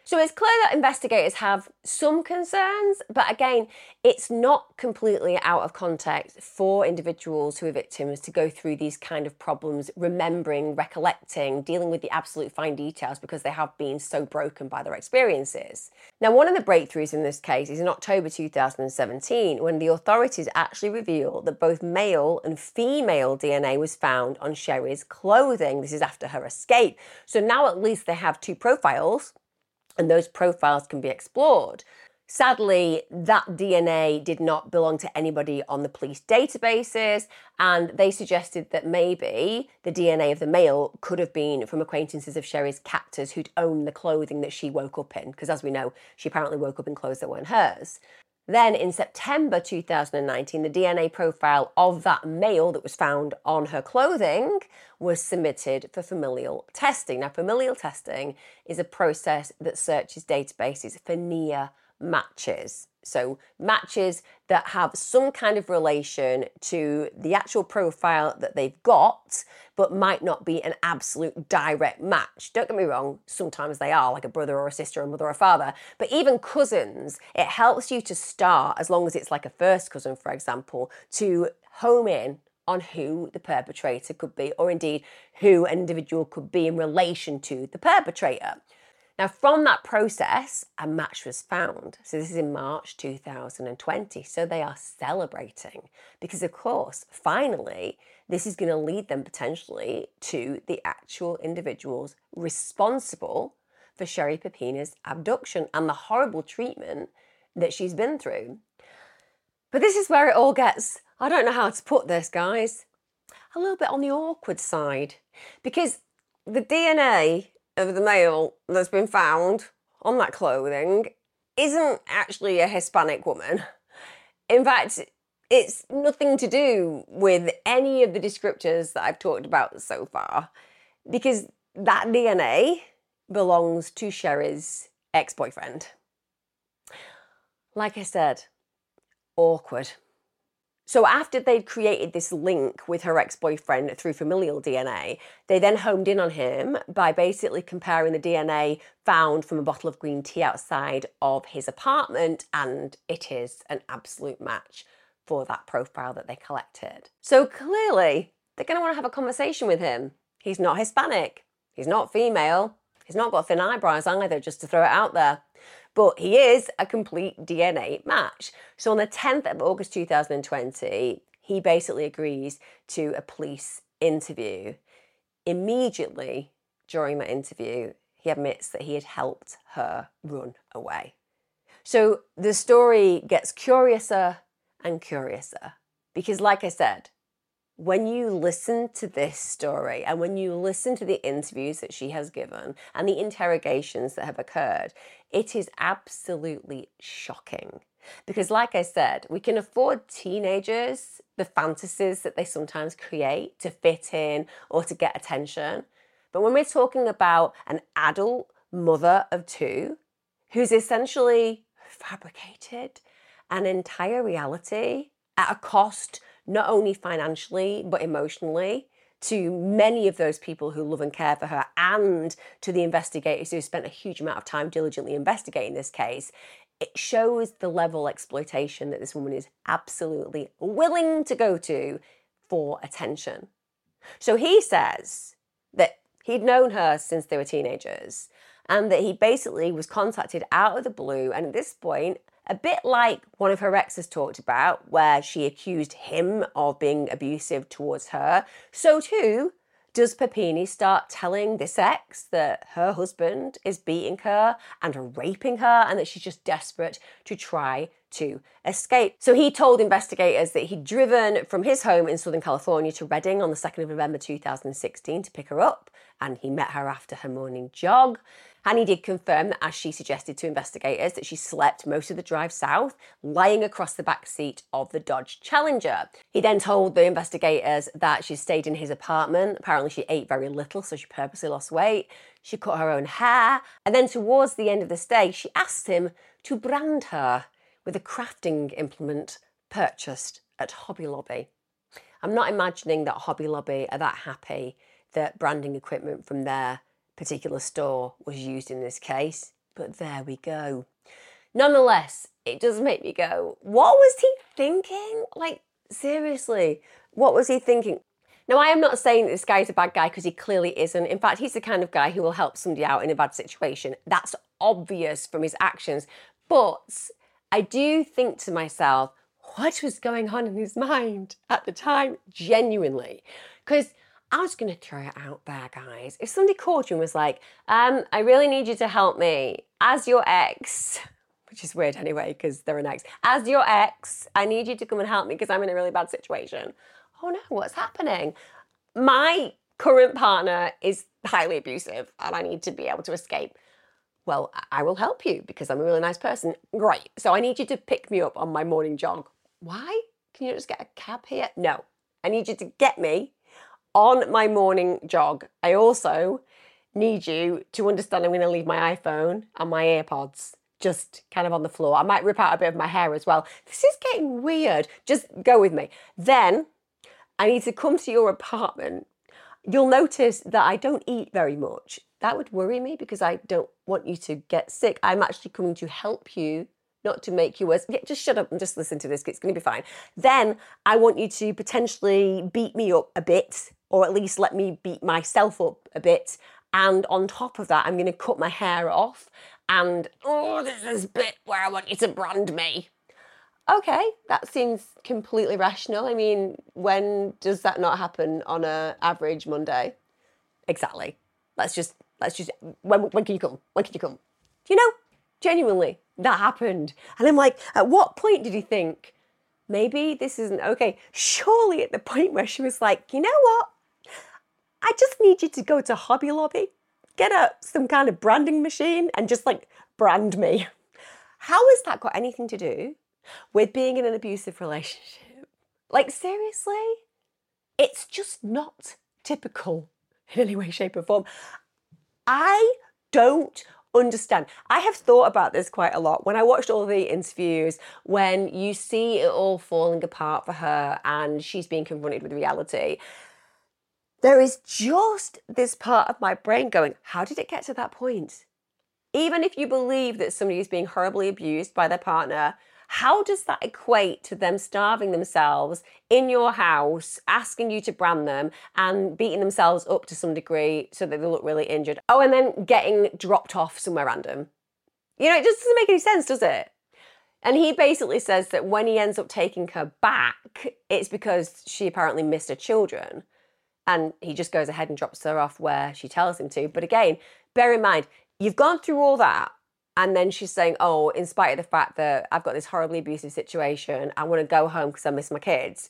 So it's clear that investigators have some concerns, but again, it's not completely out of context for individuals who are victims to go through these kind of problems, remembering, recollecting, dealing with the absolute fine details because they have been so broken by their experiences. Now, one of the breakthroughs in this case is in October 2017, when the authorities actually revealed that both male and female DNA was found on Sherry's clothing. This is after her escape. So now at least they have two profiles, and those profiles can be explored. Sadly, that DNA did not belong to anybody on the police databases, and they suggested that maybe the DNA of the male could have been from acquaintances of Sherry's captors who'd owned the clothing that she woke up in, because as we know, she apparently woke up in clothes that weren't hers. Then in September 2019, the DNA profile of that male that was found on her clothing was submitted for familial testing. Now, familial testing is a process that searches databases for near matches. So matches that have some kind of relation to the actual profile that they've got, but might not be an absolute direct match. Don't get me wrong, sometimes they are, like a brother or a sister, a mother or a father. But even cousins, it helps you to start, as long as it's like a first cousin, for example, to home in on who the perpetrator could be, or indeed who an individual could be in relation to the perpetrator. Now, from that process, a match was found. So this is in March 2020. So they are celebrating because, of course, finally, this is going to lead them potentially to the actual individuals responsible for Sherry Papina's abduction and the horrible treatment that she's been through. But this is where it all gets, I don't know how to put this, guys, a little bit on the awkward side, because the DNA of the male that's been found on that clothing isn't actually a Hispanic woman. In fact, it's nothing to do with any of the descriptors that I've talked about so far, because that DNA belongs to Sherry's ex-boyfriend. Like I said, awkward. So after they'd created this link with her ex-boyfriend through familial DNA, they then homed in on him by basically comparing the DNA found from a bottle of green tea outside of his apartment, and it is an absolute match for that profile that they collected. So clearly, they're going to want to have a conversation with him. He's not Hispanic, he's not female, he's not got thin eyebrows either, just to throw it out there. But he is a complete DNA match. So on the 10th of August 2020, he basically agrees to a police interview. Immediately during that interview, he admits that he had helped her run away. So the story gets curiouser and curiouser, because like I said, when you listen to this story and when you listen to the interviews that she has given and the interrogations that have occurred, it is absolutely shocking. Because like I said, we can afford teenagers the fantasies that they sometimes create to fit in or to get attention. But when we're talking about an adult mother of two who's essentially fabricated an entire reality at a cost not only financially, but emotionally, to many of those people who love and care for her, and to the investigators who spent a huge amount of time diligently investigating this case, it shows the level of exploitation that this woman is absolutely willing to go to for attention. So he says that he'd known her since they were teenagers, and that he basically was contacted out of the blue, and at this point, a bit like one of her exes talked about, where she accused him of being abusive towards her, so too does Papini start telling this ex that her husband is beating her and raping her, and that she's just desperate to try to escape. So he told investigators that he'd driven from his home in Southern California to Redding on the 2nd of November 2016 to pick her up, and he met her after her morning jog. And he did confirm that, as she suggested to investigators, that she slept most of the drive south, lying across the back seat of the Dodge Challenger. He then told the investigators that she stayed in his apartment. Apparently she ate very little, so she purposely lost weight. She cut her own hair. And then towards the end of the stay, she asked him to brand her with a crafting implement purchased at Hobby Lobby. I'm not imagining that Hobby Lobby are that happy that branding equipment from their particular store was used in this case. But there we go. Nonetheless, it does make me go, what was he thinking? Like, seriously, what was he thinking? Now, I am not saying that this guy is a bad guy, because he clearly isn't. In fact, he's the kind of guy who will help somebody out in a bad situation. That's obvious from his actions. But I do think to myself, what was going on in his mind at the time? Genuinely. Because I was going to throw it out there, guys. If somebody called you and was like, I really need you to help me as your ex, which is weird anyway, because they're an ex. As your ex, I need you to come and help me because I'm in a really bad situation. Oh no, what's happening? My current partner is highly abusive and I need to be able to escape. Well, I will help you because I'm a really nice person. Great. So I need you to pick me up on my morning jog. Why? Can you just get a cab here? No. I need you to get me on my morning jog. I also need you to understand I'm going to leave my iPhone and my AirPods just kind of on the floor. I might rip out a bit of my hair as well. This is getting weird. Just go with me. Then I need to come to your apartment. You'll notice that I don't eat very much. That would worry me because I don't want you to get sick. I'm actually coming to help you, not to make you worse. Yeah, just shut up and just listen to this. It's going to be fine. Then I want you to potentially beat me up a bit, or at least let me beat myself up a bit. And on top of that, I'm going to cut my hair off. And, there's this bit where I want you to brand me. Okay, that seems completely rational. I mean, when does that not happen on an average Monday? Exactly. Let's just, when can you come? When can you come? You know, genuinely, that happened. And I'm like, at what point did he think, maybe this isn't okay? Surely at the point where she was like, you know what? I just need you to go to Hobby Lobby, get some kind of branding machine and just like brand me. How has that got anything to do with being in an abusive relationship? Like, seriously? It's just not typical in any way, shape or form. I don't understand. I have thought about this quite a lot. When I watched all the interviews, when you see it all falling apart for her and she's being confronted with reality, there is just this part of my brain going, how did it get to that point? Even if you believe that somebody is being horribly abused by their partner, how does that equate to them starving themselves in your house, asking you to brand them and beating themselves up to some degree so that they look really injured? Oh, and then getting dropped off somewhere random. You know, it just doesn't make any sense, does it? And he basically says that when he ends up taking her back, it's because she apparently missed her children. And he just goes ahead and drops her off where she tells him to. But again, bear in mind, you've gone through all that. And then she's saying, oh, in spite of the fact that I've got this horribly abusive situation, I want to go home because I miss my kids.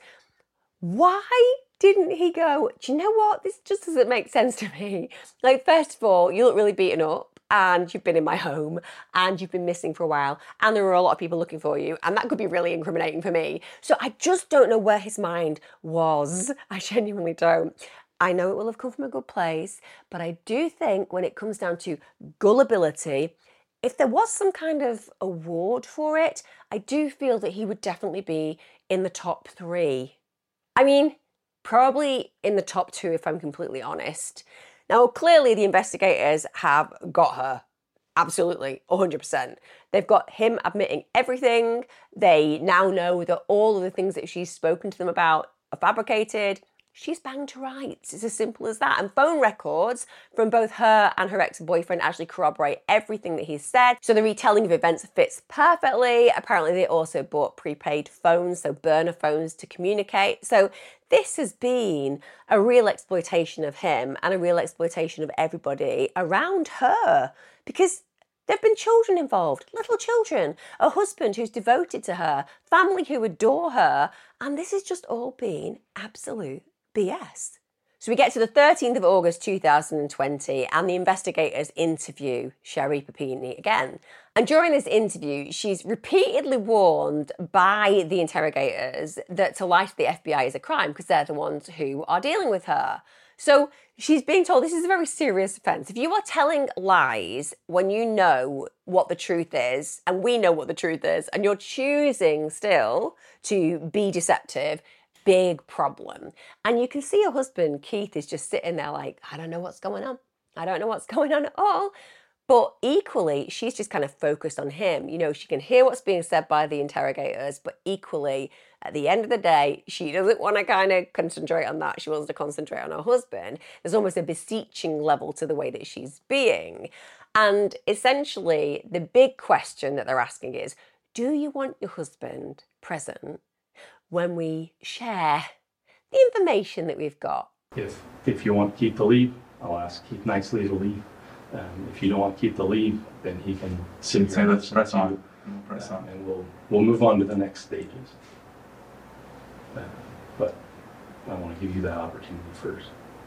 Why didn't he go, do you know what? This just doesn't make sense to me. Like, first of all, you look really beaten up and you've been in my home and you've been missing for a while and there are a lot of people looking for you and that could be really incriminating for me. So I just don't know where his mind was. I genuinely don't. I know it will have come from a good place, but I do think when it comes down to gullibility, if there was some kind of award for it, I do feel that he would definitely be in the top 3. I mean, probably in the top 2 if I'm completely honest. Now, clearly the investigators have got her. Absolutely, 100%. They've got him admitting everything. They now know that all of the things that she's spoken to them about are fabricated. She's banged to rights. It's as simple as that. And phone records from both her and her ex-boyfriend actually corroborate everything that he's said. So the retelling of events fits perfectly. Apparently they also bought prepaid phones, so burner phones to communicate. So this has been a real exploitation of him and a real exploitation of everybody around her because there have been children involved, little children, a husband who's devoted to her, family who adore her, and this has just all been absolute BS. So we get to the 13th of August 2020 and the investigators interview Sherri Papini again. And during this interview, she's repeatedly warned by the interrogators that to lie to the FBI is a crime because they're the ones who are dealing with her. So she's being told this is a very serious offence. If you are telling lies when you know what the truth is, and we know what the truth is, and you're choosing still to be deceptive, big problem. And you can see her husband, Keith, is just sitting there like, I don't know what's going on. I don't know what's going on at all. But equally, she's just kind of focused on him. You know, she can hear what's being said by the interrogators, but equally, at the end of the day, she doesn't want to kind of concentrate on that. She wants to concentrate on her husband. There's almost a beseeching level to the way that she's being. And essentially, the big question that they're asking is, do you want your husband present when we share the information that we've got? If you want Keith to leave, I'll ask Keith nicely to leave. If you don't want Keith to leave, then he can sit here. Let's press on. Press on. And we'll move on to the next stages. But I want to give you that opportunity first.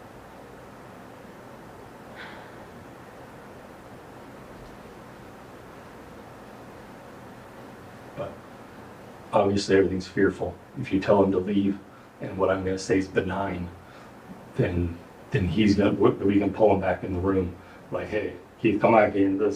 But obviously everything's fearful. If you tell him to leave and what I'm going to say is benign, then we can pull him back in the room. Like, hey, Keith, come back in. This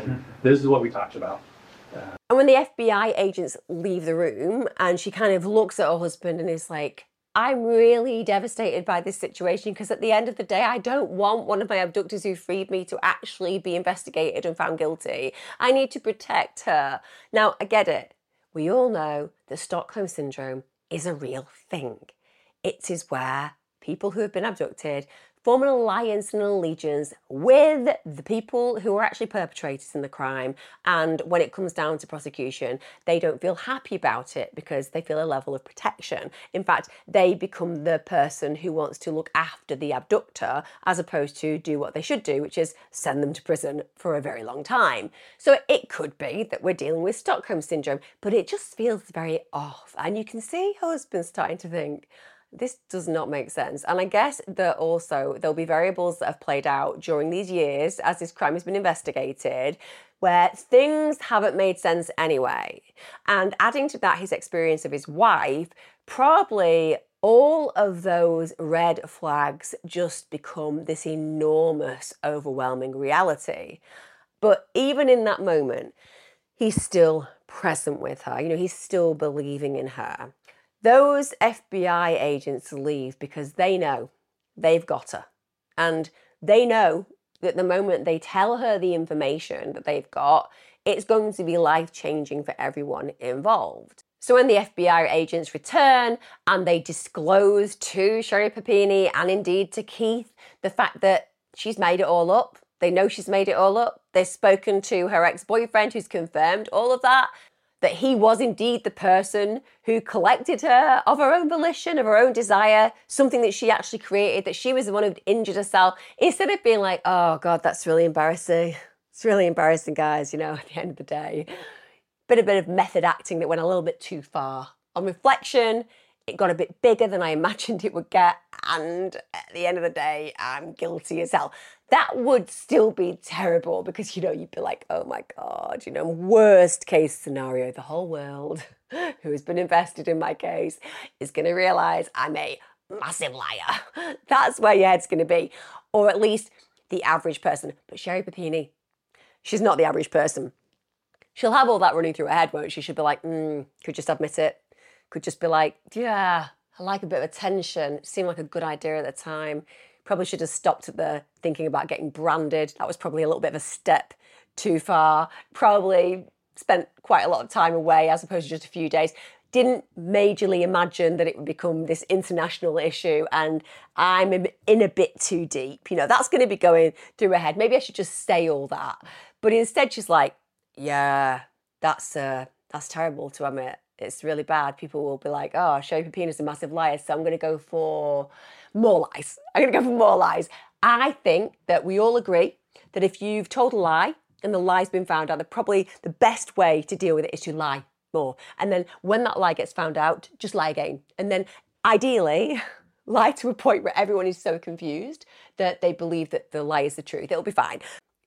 is what we talked about. And when the FBI agents leave the room and she kind of looks at her husband and is like, I'm really devastated by this situation because at the end of the day, I don't want one of my abductors who freed me to actually be investigated and found guilty. I need to protect her. Now, I get it. We all know that Stockholm Syndrome is a real thing. It is where people who have been abducted form an alliance and an allegiance with the people who are actually perpetrators in the crime. And when it comes down to prosecution, they don't feel happy about it because they feel a level of protection. In fact, they become the person who wants to look after the abductor as opposed to do what they should do, which is send them to prison for a very long time. So it could be that we're dealing with Stockholm Syndrome, but it just feels very off. And you can see husbands starting to think, this does not make sense. And I guess that also there'll be variables that have played out during these years as this crime has been investigated where things haven't made sense anyway. And adding to that his experience of his wife, probably all of those red flags just become this enormous, overwhelming reality. But even in that moment, he's still present with her. You know, he's still believing in her. Those FBI agents leave because they know they've got her. And they know that the moment they tell her the information that they've got, it's going to be life-changing for everyone involved. So when the FBI agents return and they disclose to Sherry Papini and indeed to Keith the fact that she's made it all up, they know she's made it all up, they've spoken to her ex-boyfriend who's confirmed all of that he was indeed the person who collected her of her own volition, of her own desire, something that she actually created, that she was the one who'd injured herself, instead of being like, oh God, that's really embarrassing. It's really embarrassing, guys, you know, at the end of the day. Been a bit of method acting that went a little bit too far. On reflection, it got a bit bigger than I imagined it would get, and at the end of the day, I'm guilty as hell. That would still be terrible because, you know, you'd be like, oh my God, you know, worst case scenario, the whole world who has been invested in my case is going to realise I'm a massive liar. That's where your head's going to be. Or at least the average person. But Sherry Papini, she's not the average person. She'll have all that running through her head, won't she? She'll be like, could just admit it. Could just be like, yeah, I like a bit of attention. It seemed like a good idea at the time. Probably should have stopped at the thinking about getting branded. That was probably a little bit of a step too far. Probably spent quite a lot of time away as opposed to just a few days. Didn't majorly imagine that it would become this international issue, and I'm in a bit too deep. You know, that's going to be going through her head. Maybe I should just say all that. But instead she's like, yeah, that's terrible to admit. It's really bad. People will be like, oh, Sherry Papini's a massive liar, so I'm going to go for more lies. I'm going to go for more lies. I think that we all agree that if you've told a lie and the lie's been found out, that probably the best way to deal with it is to lie more. And then when that lie gets found out, just lie again. And then ideally, lie to a point where everyone is so confused that they believe that the lie is the truth. It'll be fine.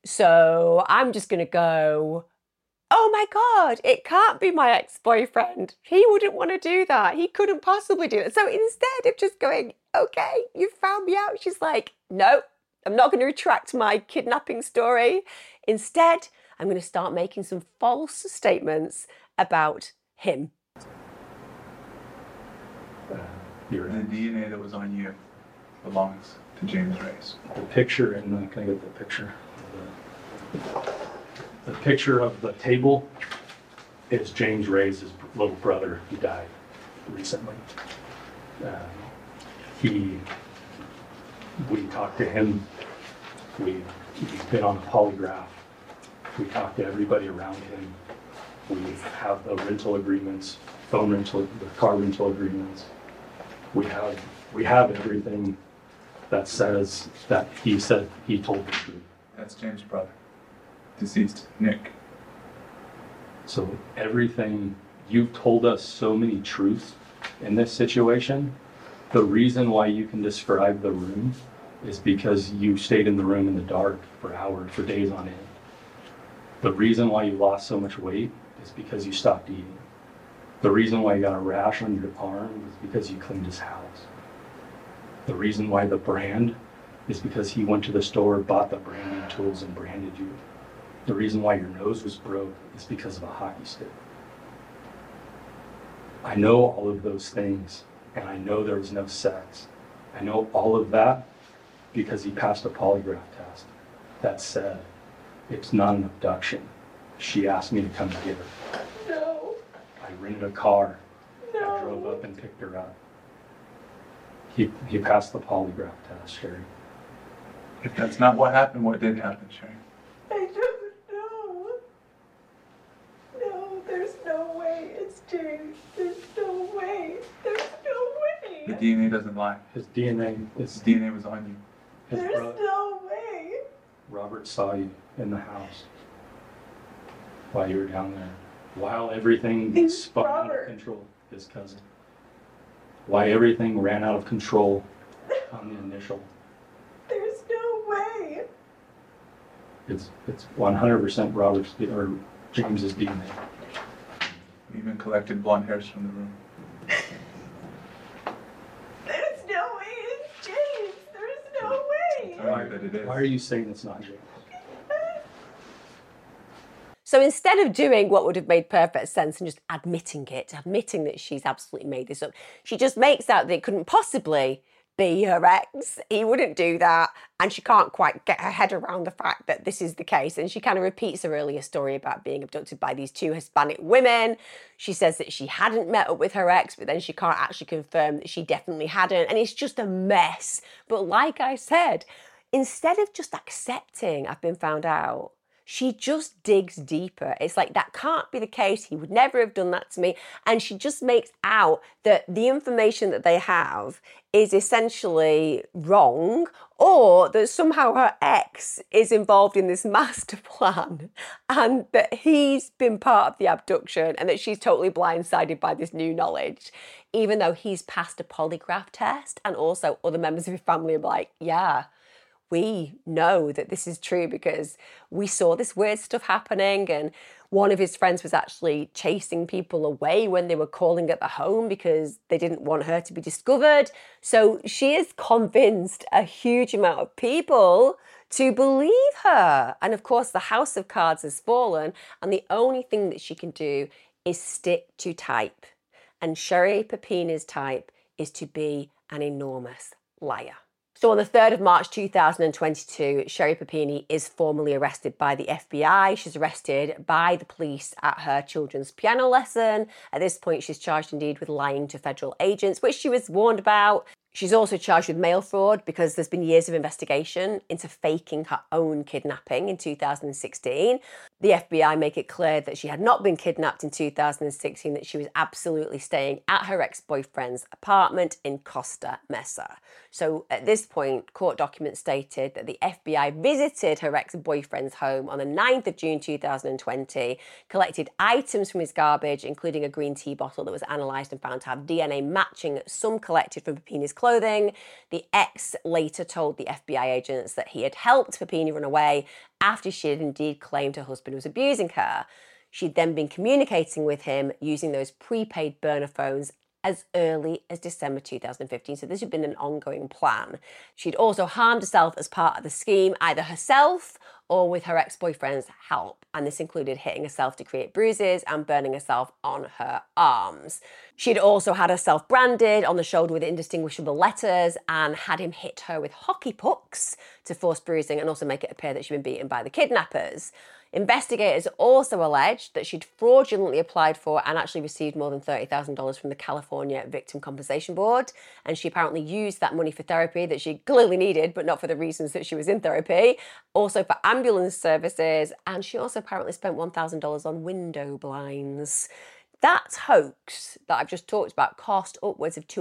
So I'm just going to go, oh my God, it can't be my ex-boyfriend. He wouldn't want to do that. He couldn't possibly do that. So instead of just going, okay, you found me out, she's like, no, I'm not going to retract my kidnapping story. Instead, I'm going to start making some false statements about him. The DNA that was on you belongs to James Race. The picture, and can I get the picture? The picture of the table is James Ray's little brother who died recently. We talked to him. He's been on a polygraph. We talked to everybody around him. We have the rental agreements, phone rental, the car rental agreements. We have everything that says that he said he told the truth. That's James' brother, deceased, Nick. So everything, you've told us so many truths in this situation. The reason why you can describe the room is because you stayed in the room in the dark for hours, for days on end. The reason why you lost so much weight is because you stopped eating. The reason why you got a rash on your arm is because you cleaned his house. The reason why the brand is because he went to the store, bought the branding tools, and branded you. The reason why your nose was broke is because of a hockey stick. I know all of those things, and I know there was no sex. I know all of that because he passed a polygraph test that said it's not an abduction. She asked me to come get her. No. I rented a car. No. I drove up and picked her up. He passed the polygraph test, Sherry. If that's not what happened, what did happen, Sherry? I don't know. No, there's no way it's James. There's no way. There's no The way. DNA doesn't lie. His DNA, His DNA was on you. his There's brother, no way. Robert saw you in the house while you were down there. While everything Who's spun out of Robert? control, his cousin. Why everything ran out of control on the initial. There's no way. It's 100% Robert's or James's DNA. We even collected blonde hairs from the room. There's no way it's James. There's no way. Tell you that it is. Why are you saying it's not James? So instead of doing what would have made perfect sense and just admitting that she's absolutely made this up, she just makes out that it couldn't possibly be her ex. He wouldn't do that. And she can't quite get her head around the fact that this is the case. And she kind of repeats her earlier story about being abducted by these two Hispanic women. She says that she hadn't met up with her ex, but then she can't actually confirm that she definitely hadn't. And it's just a mess. But like I said, instead of just accepting I've been found out, she just digs deeper. It's like, that can't be the case. He would never have done that to me. And she just makes out that the information that they have is essentially wrong, or that somehow her ex is involved in this master plan and that he's been part of the abduction and that she's totally blindsided by this new knowledge, even though he's passed a polygraph test. And also other members of his family are like, yeah, we know that this is true because we saw this weird stuff happening, and one of his friends was actually chasing people away when they were calling at the home because they didn't want her to be discovered. So she has convinced a huge amount of people to believe her. And of course, the house of cards has fallen, and the only thing that she can do is stick to type. And Sherry Papini's type is to be an enormous liar. So on the 3rd of March 2022, Sherry Papini is formally arrested by the FBI. She's arrested by the police at her children's piano lesson. At this point, she's charged indeed with lying to federal agents, which she was warned about. She's also charged with mail fraud because there's been years of investigation into faking her own kidnapping in 2016. The FBI make it clear that she had not been kidnapped in 2016, that she was absolutely staying at her ex-boyfriend's apartment in Costa Mesa. So at this point, court documents stated that the FBI visited her ex-boyfriend's home on the 9th of June 2020, collected items from his garbage, including a green tea bottle that was analysed and found to have DNA matching some collected from Papini's clothing. The ex later told the FBI agents that he had helped Papini run away after she had indeed claimed her husband was abusing her. She'd then been communicating with him using those prepaid burner phones as early as December 2015. So this had been an ongoing plan. She'd also harmed herself as part of the scheme, either herself all with her ex-boyfriend's help. And this included hitting herself to create bruises and burning herself on her arms. She'd also had herself branded on the shoulder with indistinguishable letters and had him hit her with hockey pucks to force bruising and also make it appear that she'd been beaten by the kidnappers. Investigators also alleged that she'd fraudulently applied for and actually received more than $30,000 from the California Victim Compensation Board. And she apparently used that money for therapy that she clearly needed, but not for the reasons that she was in therapy, also for ambulance services. And she also apparently spent $1,000 on window blinds. That hoax that I've just talked about cost upwards of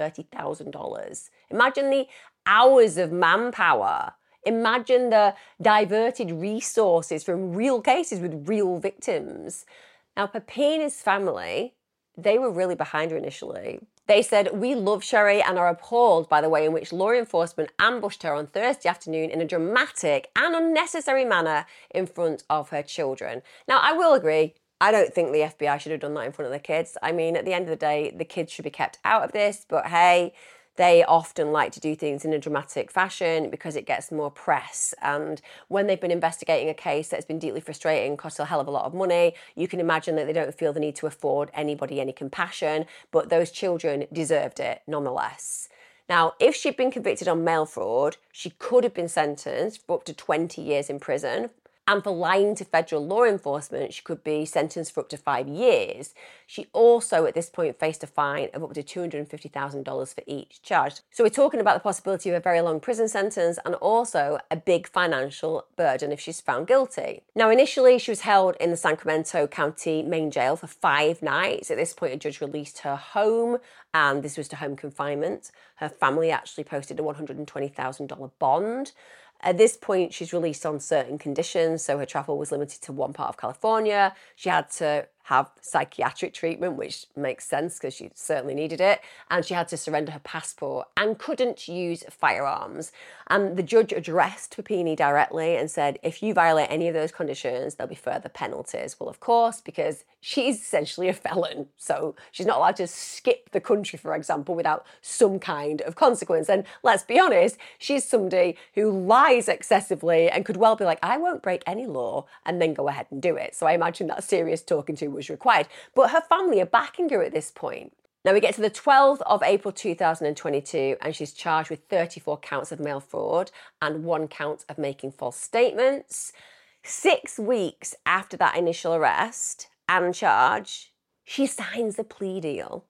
$230,000. Imagine the hours of manpower. Imagine the diverted resources from real cases with real victims. Now, Papini's family, they were really behind her initially. They said, "We love Sherry and are appalled by the way in which law enforcement ambushed her on Thursday afternoon in a dramatic and unnecessary manner in front of her children." Now, I will agree, I don't think the FBI should have done that in front of the kids. I mean, at the end of the day, the kids should be kept out of this, but hey, they often like to do things in a dramatic fashion because it gets more press. And when they've been investigating a case that's been deeply frustrating, costs a hell of a lot of money, you can imagine that they don't feel the need to afford anybody any compassion, but those children deserved it nonetheless. Now, if she'd been convicted on mail fraud, she could have been sentenced for up to 20 years in prison. And for lying to federal law enforcement, she could be sentenced for up to 5 years. She also, at this point, faced a fine of up to $250,000 for each charge. So we're talking about the possibility of a very long prison sentence and also a big financial burden if she's found guilty. Now, initially, she was held in the Sacramento County main jail for 5 nights. At this point, a judge released her home, and this was to home confinement. Her family actually posted a $120,000 bond. At this point, she's released on certain conditions, so her travel was limited to one part of California. She had to have psychiatric treatment, which makes sense because she certainly needed it, and she had to surrender her passport and couldn't use firearms. And the judge addressed Papini directly and said, if you violate any of those conditions, there'll be further penalties. Well, of course, because she's essentially a felon, so she's not allowed to skip the country, for example, without some kind of consequence. And let's be honest, she's somebody who lies excessively and could well be like, I won't break any law, and then go ahead and do it. So I imagine that serious talking to was required. But her family are backing her at this point. Now we get to the 12th of April 2022 and she's charged with 34 counts of mail fraud and 1 count of making false statements. 6 weeks after that initial arrest and charge, she signs a plea deal.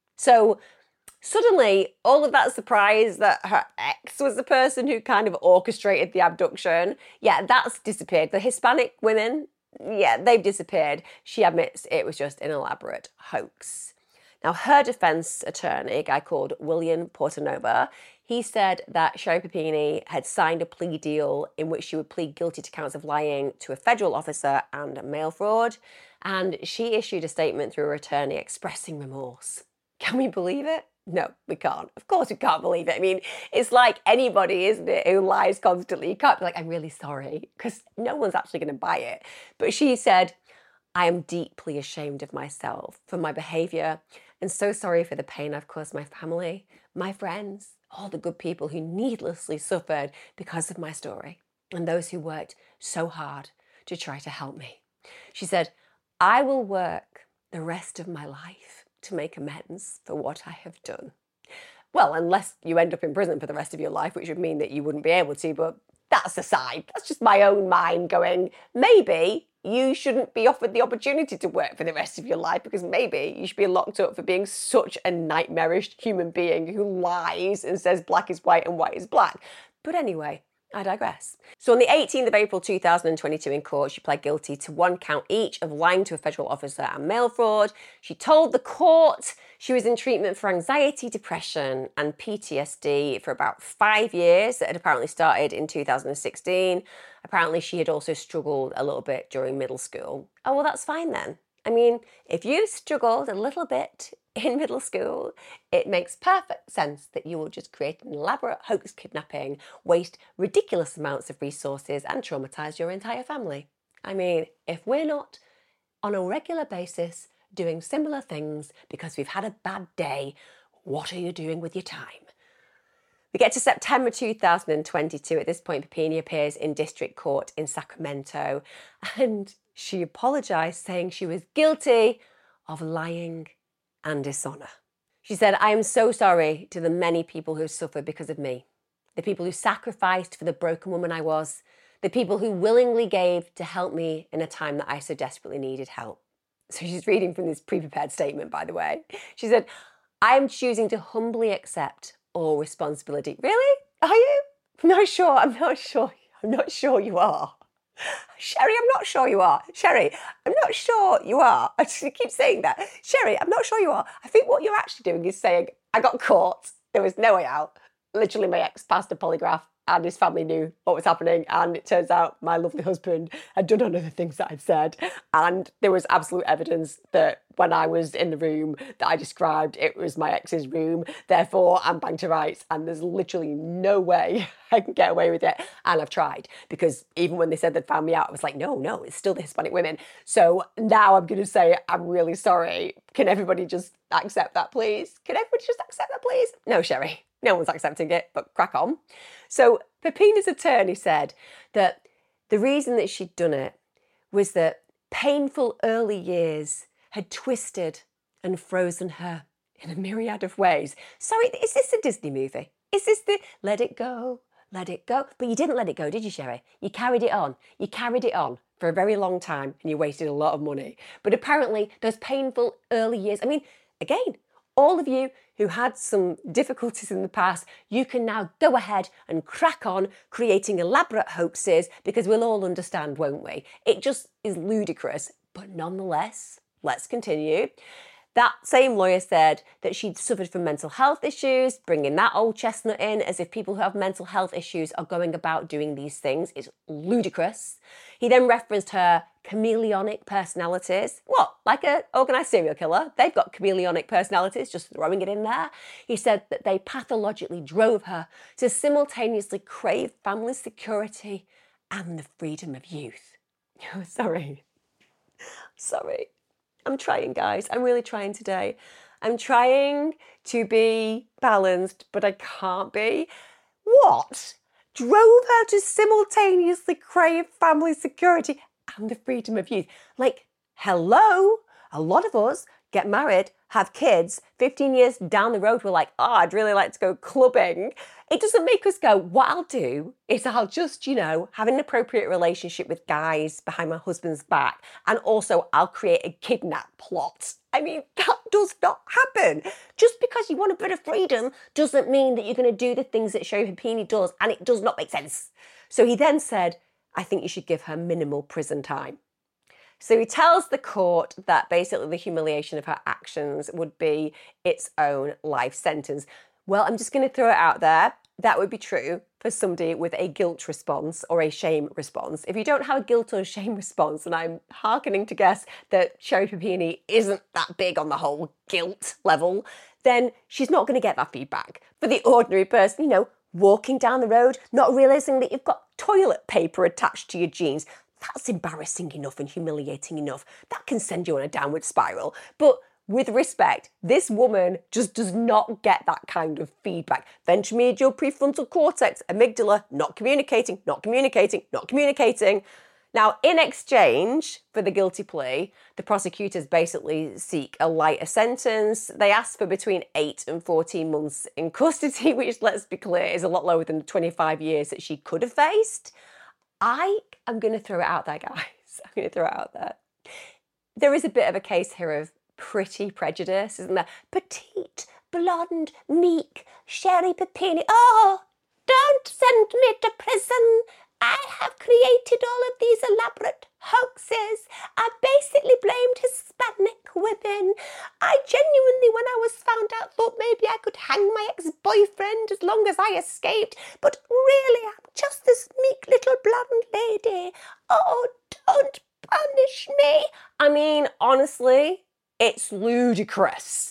So suddenly, all of that surprise that her ex was the person who kind of orchestrated the abduction, yeah, that's disappeared. The Hispanic women, yeah, they've disappeared. She admits it was just an elaborate hoax. Now, her defense attorney, a guy called William Portanova, he said that Sherry Papini had signed a plea deal in which she would plead guilty to counts of lying to a federal officer and mail fraud. And she issued a statement through her attorney expressing remorse. Can we believe it? No, we can't. Of course we can't believe it. I mean, it's like anybody, isn't it, who lies constantly. You can't be like, I'm really sorry, because no one's actually going to buy it. But she said, I am deeply ashamed of myself for my behaviour and so sorry for the pain I've caused my family, my friends, all the good people who needlessly suffered because of my story and those who worked so hard to try to help me. She said, I will work the rest of my life to make amends for what I have done. Well, unless you end up in prison for the rest of your life, which would mean that you wouldn't be able to, but that's aside. That's just my own mind going, maybe you shouldn't be offered the opportunity to work for the rest of your life because maybe you should be locked up for being such a nightmarish human being who lies and says black is white and white is black. But anyway, I digress. So on the 18th of April 2022 in court, she pled guilty to 1 count each of lying to a federal officer and mail fraud. She told the court she was in treatment for anxiety, depression and PTSD for about 5 years that had apparently started in 2016. Apparently she had also struggled a little bit during middle school. Oh, well, that's fine then. I mean, if you struggled a little bit in middle school, it makes perfect sense that you will just create an elaborate hoax kidnapping, waste ridiculous amounts of resources and traumatise your entire family. I mean, if we're not on a regular basis doing similar things because we've had a bad day, what are you doing with your time? We get to September 2022. At this point, Papini appears in district court in Sacramento, and she apologised, saying she was guilty of lying and dishonour. She said, "I am so sorry to the many people who suffered because of me, the people who sacrificed for the broken woman I was, the people who willingly gave to help me in a time that I so desperately needed help." So she's reading from this pre-prepared statement, by the way. She said, "I am choosing to humbly accept all responsibility." Really? Are you? I'm not sure you are. Sherry, I'm not sure you are. Sherry, I'm not sure you are. I just keep saying that. Sherry, I'm not sure you are. I think what you're actually doing is saying, I got caught. There was no way out. Literally, my ex passed a polygraph and his family knew what was happening. And it turns out my lovely husband had done none of the things that I'd said. And there was absolute evidence that when I was in the room that I described, it was my ex's room. Therefore, I'm bang to rights. And there's literally no way I can get away with it. And I've tried, because even when they said they'd found me out, I was like, no, it's still the Hispanic women. So now I'm going to say, I'm really sorry. Can everybody just accept that, please? Can everybody just accept that, please? No, Sherry. No one's accepting it, but crack on. So Papini's attorney said that the reason that she'd done it was that painful early years had twisted and frozen her in a myriad of ways. Sorry, is this a Disney movie? Is this the let it go? But you didn't let it go, did you, Sherry? You carried it on. You carried it on for a very long time and you wasted a lot of money. But apparently those painful early years, I mean, again, all of you who had some difficulties in the past, you can now go ahead and crack on creating elaborate hoaxes, because we'll all understand, won't we? It just is ludicrous, but nonetheless, let's continue. That same lawyer said that she'd suffered from mental health issues, bringing that old chestnut in as if people who have mental health issues are going about doing these things is ludicrous. He then referenced her chameleonic personalities. What, like an organised serial killer? They've got chameleonic personalities, just throwing it in there. He said that they pathologically drove her to simultaneously crave family security and the freedom of youth. Sorry. I'm trying, guys. I'm really trying today. I'm trying to be balanced, but I can't be. What? Drove her to simultaneously crave family security and the freedom of youth. Like, hello? A lot of us get married, have kids, 15 years down the road, we're like, oh, I'd really like to go clubbing. It doesn't make us go, what I'll do is I'll just, have an appropriate relationship with guys behind my husband's back. And also I'll create a kidnap plot. I mean, that does not happen. Just because you want a bit of freedom doesn't mean that you're going to do the things that Sherry Papini does, and it does not make sense. So he then said, I think you should give her minimal prison time. So he tells the court that basically the humiliation of her actions would be its own life sentence. Well, I'm just going to throw it out there. That would be true for somebody with a guilt response or a shame response. If you don't have a guilt or shame response, and I'm hearkening to guess that Sherry Papini isn't that big on the whole guilt level, then she's not going to get that feedback. For the ordinary person, walking down the road, not realising that you've got toilet paper attached to your jeans, that's embarrassing enough and humiliating enough. That can send you on a downward spiral. But with respect, this woman just does not get that kind of feedback. Ventromedial prefrontal cortex, amygdala, not communicating. Now, in exchange for the guilty plea, the prosecutors basically seek a lighter sentence. They ask for between 8 and 14 months in custody, which, let's be clear, is a lot lower than the 25 years that she could have faced. I am going to throw it out there, guys. I'm going to throw it out there. There is a bit of a case here of pretty prejudice, isn't there? Petite, blonde, meek, Sherry Papini. Oh, don't send me to prison. I have created all of these elaborate hoaxes. I basically blamed Hispanic women. I genuinely, when I was found out, thought maybe I could hang my ex-boyfriend as long as I escaped. But really, I'm just this meek little blonde lady. Oh, don't punish me. I mean, honestly, it's ludicrous.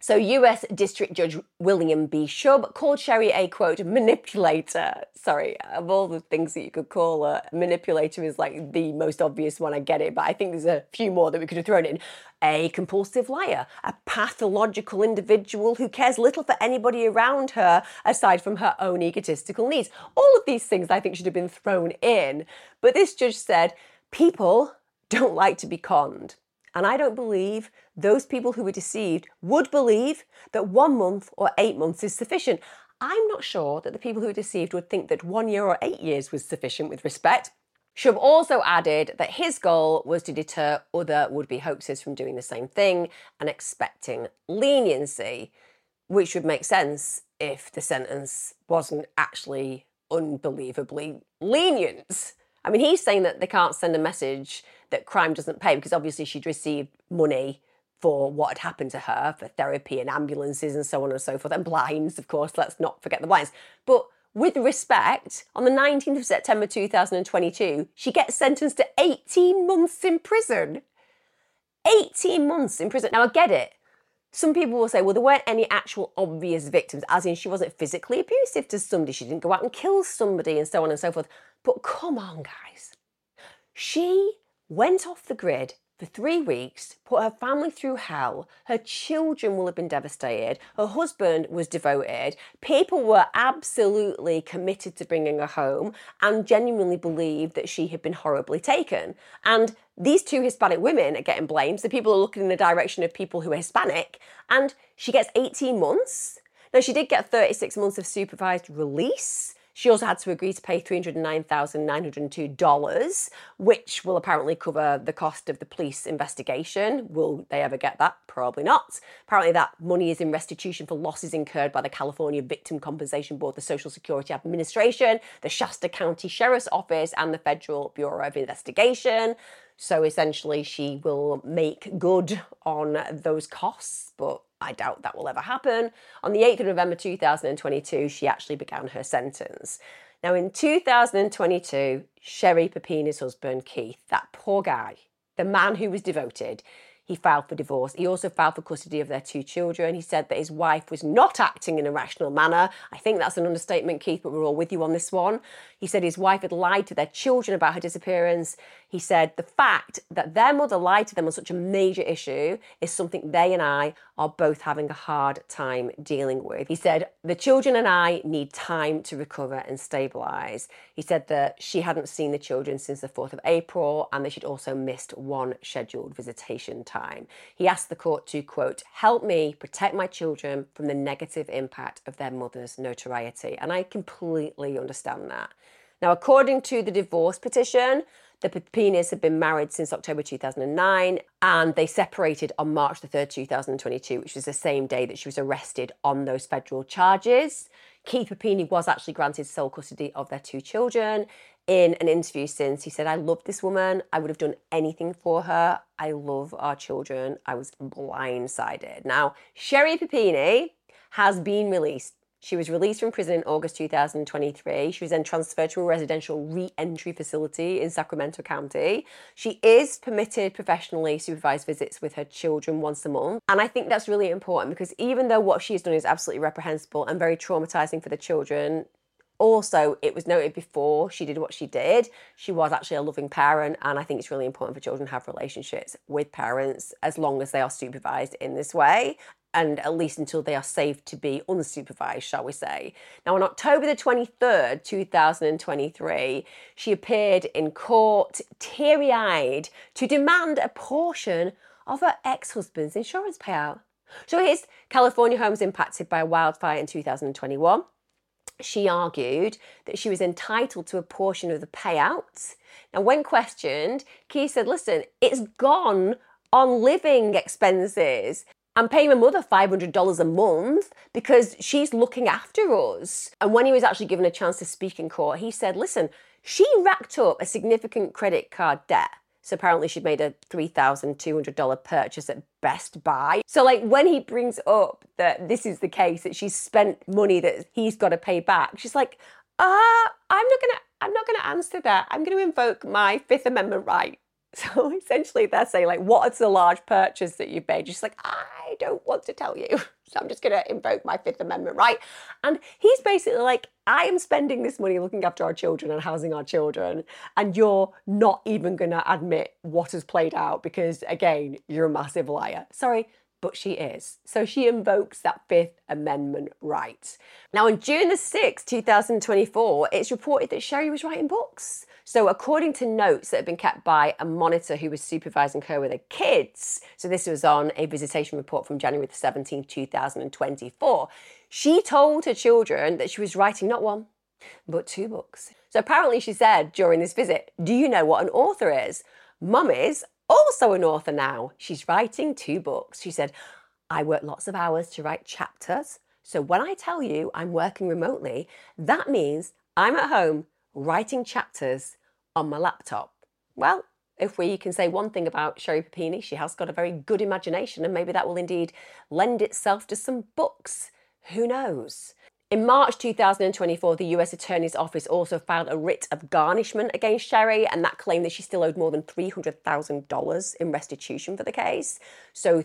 So US District Judge William B. Shub called Sherry a, quote, manipulator. Sorry, of all the things that you could call a manipulator is like the most obvious one, I get it, but I think there's a few more that we could have thrown in. A compulsive liar, a pathological individual who cares little for anybody around her aside from her own egotistical needs. All of these things I think should have been thrown in. But this judge said, people don't like to be conned. And I don't believe those people who were deceived would believe that 1 month or 8 months is sufficient. I'm not sure that the people who were deceived would think that 1 year or 8 years was sufficient with respect. Shub also added that his goal was to deter other would-be hoaxers from doing the same thing and expecting leniency, which would make sense if the sentence wasn't actually unbelievably lenient. I mean, he's saying that they can't send a message that crime doesn't pay because obviously she'd received money for what had happened to her, for therapy and ambulances and so on and so forth, and blinds, of course, let's not forget the blinds. But with respect, on the 19th of September 2022, she gets sentenced to 18 months in prison. 18 months in prison. Now, I get it. Some people will say, well, there weren't any actual obvious victims, as in she wasn't physically abusive to somebody, she didn't go out and kill somebody and so on and so forth. But come on, guys. She went off the grid for 3 weeks, put her family through hell. Her children will have been devastated. Her husband was devoted. People were absolutely committed to bringing her home and genuinely believed that she had been horribly taken. And these 2 Hispanic women are getting blamed. So people are looking in the direction of people who are Hispanic. And she gets 18 months. Now, she did get 36 months of supervised release. She also had to agree to pay $309,902, which will apparently cover the cost of the police investigation. Will they ever get that? Probably not. Apparently that money is in restitution for losses incurred by the California Victim Compensation Board, the Social Security Administration, the Shasta County Sheriff's Office, and the Federal Bureau of Investigation. So essentially she will make good on those costs, but I doubt that will ever happen. On the 8th of November 2022, she actually began her sentence. Now in 2022, Sherry Papini's husband, Keith, that poor guy, the man who was devoted, he filed for divorce. He also filed for custody of their 2 children. He said that his wife was not acting in a rational manner. I think that's an understatement, Keith, but we're all with you on this one. He said his wife had lied to their children about her disappearance. He said the fact that their mother lied to them on such a major issue is something they and I are both having a hard time dealing with. He said, the children and I need time to recover and stabilise. He said that she hadn't seen the children since the 4th of April and that she'd also missed 1 scheduled visitation time. He asked the court to, quote, help me protect my children from the negative impact of their mother's notoriety. And I completely understand that. Now, according to the divorce petition, the Papinis had been married since October 2009 and they separated on March the 3rd, 2022, which was the same day that she was arrested on those federal charges. Keith Papini was actually granted sole custody of their 2 children. In an interview since, he said, I love this woman. I would have done anything for her. I love our children. I was blindsided. Now, Sherry Papini has been released. She was released from prison in August 2023. She was then transferred to a residential re-entry facility in Sacramento County. She is permitted professionally supervised visits with her children once a month. And I think that's really important because even though what she's done is absolutely reprehensible and very traumatizing for the children, also, it was noted before she did what she did, she was actually a loving parent, and I think it's really important for children to have relationships with parents as long as they are supervised in this way, and at least until they are safe to be unsupervised, shall we say. Now, on October the 23rd, 2023, she appeared in court teary-eyed to demand a portion of her ex-husband's insurance payout. So his California home was impacted by a wildfire in 2021. She argued that she was entitled to a portion of the payout. Now, when questioned, Keith said, listen, it's gone on living expenses. I'm paying my mother $500 a month because she's looking after us. And when he was actually given a chance to speak in court, he said, listen, she racked up a significant credit card debt. So apparently she'd made a $3,200 purchase at Best Buy. So like when he brings up that this is the case, that she's spent money that he's got to pay back, she's like, I'm not gonna answer that. I'm gonna invoke my Fifth Amendment right. So essentially they're saying like, what is the large purchase that you've made? She's like, I I don't want to tell you. So I'm just going to invoke my Fifth Amendment right. And he's basically like, I am spending this money looking after our children and housing our children, and you're not even going to admit what has played out because, again, you're a massive liar. Sorry, but she is. So she invokes that Fifth Amendment right. Now, on June the 6th, 2024, it's reported that Sherry was writing books. So according to notes that have been kept by a monitor who was supervising her with her kids, so this was on a visitation report from January the 17th, 2024, she told her children that she was writing not one, but 2 books. So apparently she said during this visit, do you know what an author is? Mum is also an author now. She's writing 2 books. She said, I work lots of hours to write chapters. So when I tell you I'm working remotely, that means I'm at home writing chapters on my laptop. Well, if we can say one thing about Sherry Papini, she has got a very good imagination, and maybe that will indeed lend itself to some books. Who knows? In March 2024, the US Attorney's Office also filed a writ of garnishment against Sherry, and that claimed that she still owed more than $300,000 in restitution for the case. So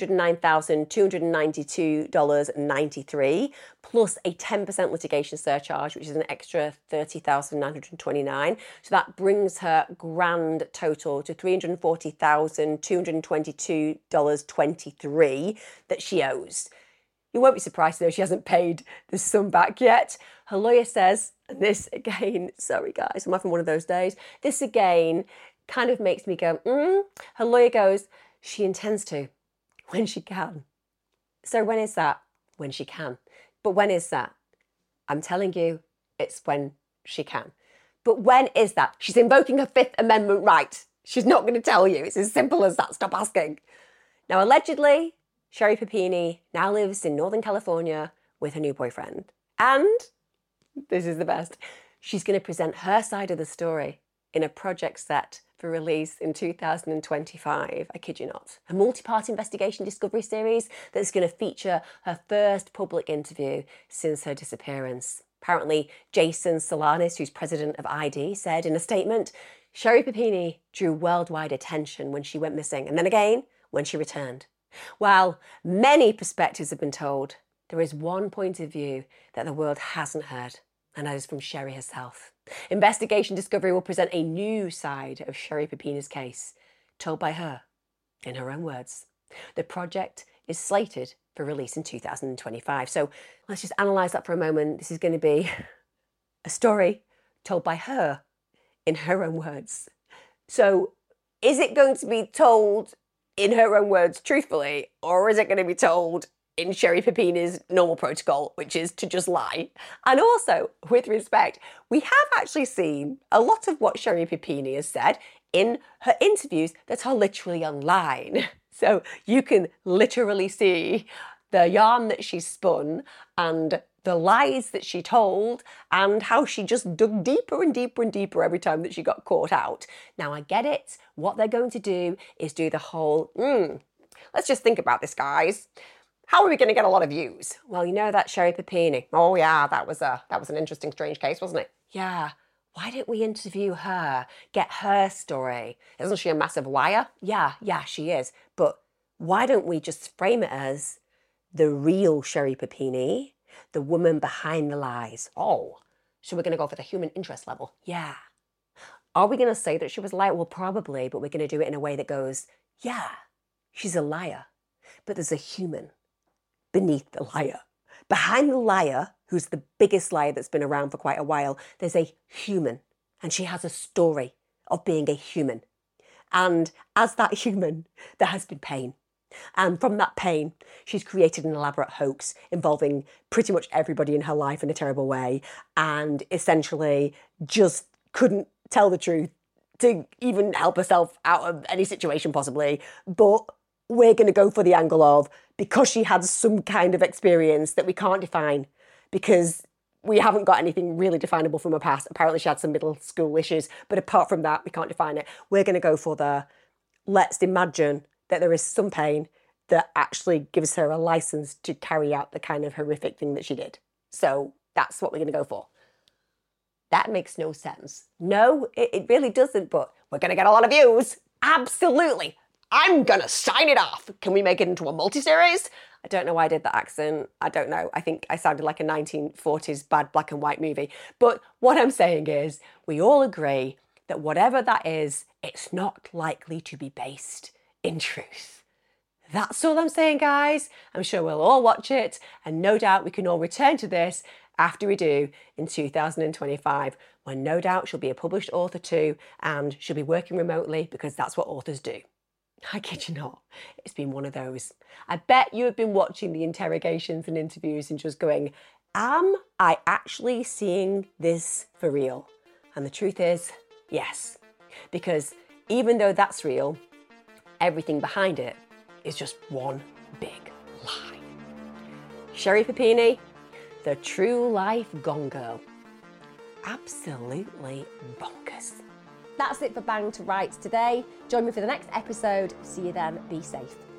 $309,292.93, plus a 10% litigation surcharge, which is an extra $30,929. So that brings her grand total to $340,222.23 that she owes. You won't be surprised though she hasn't paid the sum back yet. Her lawyer says, and this again, sorry guys, I'm having one of those days. This again kind of makes me go, Her lawyer goes, she intends to, when she can. So when is that? When she can. But when is that? I'm telling you, it's when she can. But when is that? She's invoking her Fifth Amendment right. She's not going to tell you. It's as simple as that. Stop asking. Now, allegedly, Sherry Papini now lives in Northern California with her new boyfriend. And, this is the best, she's going to present her side of the story in a project set for release in 2025. I kid you not. A multi-part investigation discovery series that's going to feature her first public interview since her disappearance. Apparently, Jason Solanis, who's president of ID, said in a statement, Sherry Papini drew worldwide attention when she went missing, and then again when she returned. While many perspectives have been told, there is one point of view that the world hasn't heard, and that is from Sherry herself. Investigation Discovery will present a new side of Sherry Papini's case, told by her, in her own words. The project is slated for release in 2025. So let's just analyse that for a moment. This is going to be a story told by her, in her own words. So is it going to be told in her own words, truthfully, or is it going to be told in Sherry Papini's normal protocol, which is to just lie? And also, with respect, we have actually seen a lot of what Sherry Papini has said in her interviews that are literally online. So you can literally see the yarn that she spun and the lies that she told and how she just dug deeper and deeper and deeper every time that she got caught out. Now, I get it. What they're going to do is do the whole, let's just think about this, guys. How are we going to get a lot of views? Well, you know that Sherry Papini. Oh, yeah, that was an interesting, strange case, wasn't it? Yeah. Why didn't we interview her? Get her story. Isn't she a massive liar? Yeah, she is. But why don't we just frame it as the real Sherry Papini? The woman behind the lies. Oh, so we're going to go for the human interest level. Yeah. Are we going to say that she was a liar? Well, probably, but we're going to do it in a way that goes, yeah, she's a liar, but there's a human beneath the liar. Behind the liar, who's the biggest liar that's been around for quite a while, there's a human, and she has a story of being a human. And as that human, there has been pain. And from that pain, she's created an elaborate hoax involving pretty much everybody in her life in a terrible way, and essentially just couldn't tell the truth to even help herself out of any situation possibly. But we're going to go for the angle of, because she had some kind of experience that we can't define, because we haven't got anything really definable from her past. Apparently she had some middle school issues, but apart from that, we can't define it. We're going to go for the, let's imagine that there is some pain that actually gives her a license to carry out the kind of horrific thing that she did. So that's what we're going to go for. That makes no sense. No, it really doesn't, but we're going to get a lot of views. Absolutely. I'm gonna sign it off. Can we make it into a multi-series? I don't know why I did that accent. I don't know. I think I sounded like a 1940s bad black and white movie. But what I'm saying is, we all agree that whatever that is, it's not likely to be based in truth. That's all I'm saying, guys. I'm sure we'll all watch it, and no doubt we can all return to this after we do in 2025, when no doubt she'll be a published author too, and she'll be working remotely because that's what authors do. I kid you not, it's been one of those. I bet you have been watching the interrogations and interviews and just going, am I actually seeing this for real? And the truth is, yes. Because even though that's real, everything behind it is just one big lie. Sherri Papini, the true life Gone Girl. Absolutely bonkers. That's it for Bang to Rights today. Join me for the next episode. See you then. Be safe.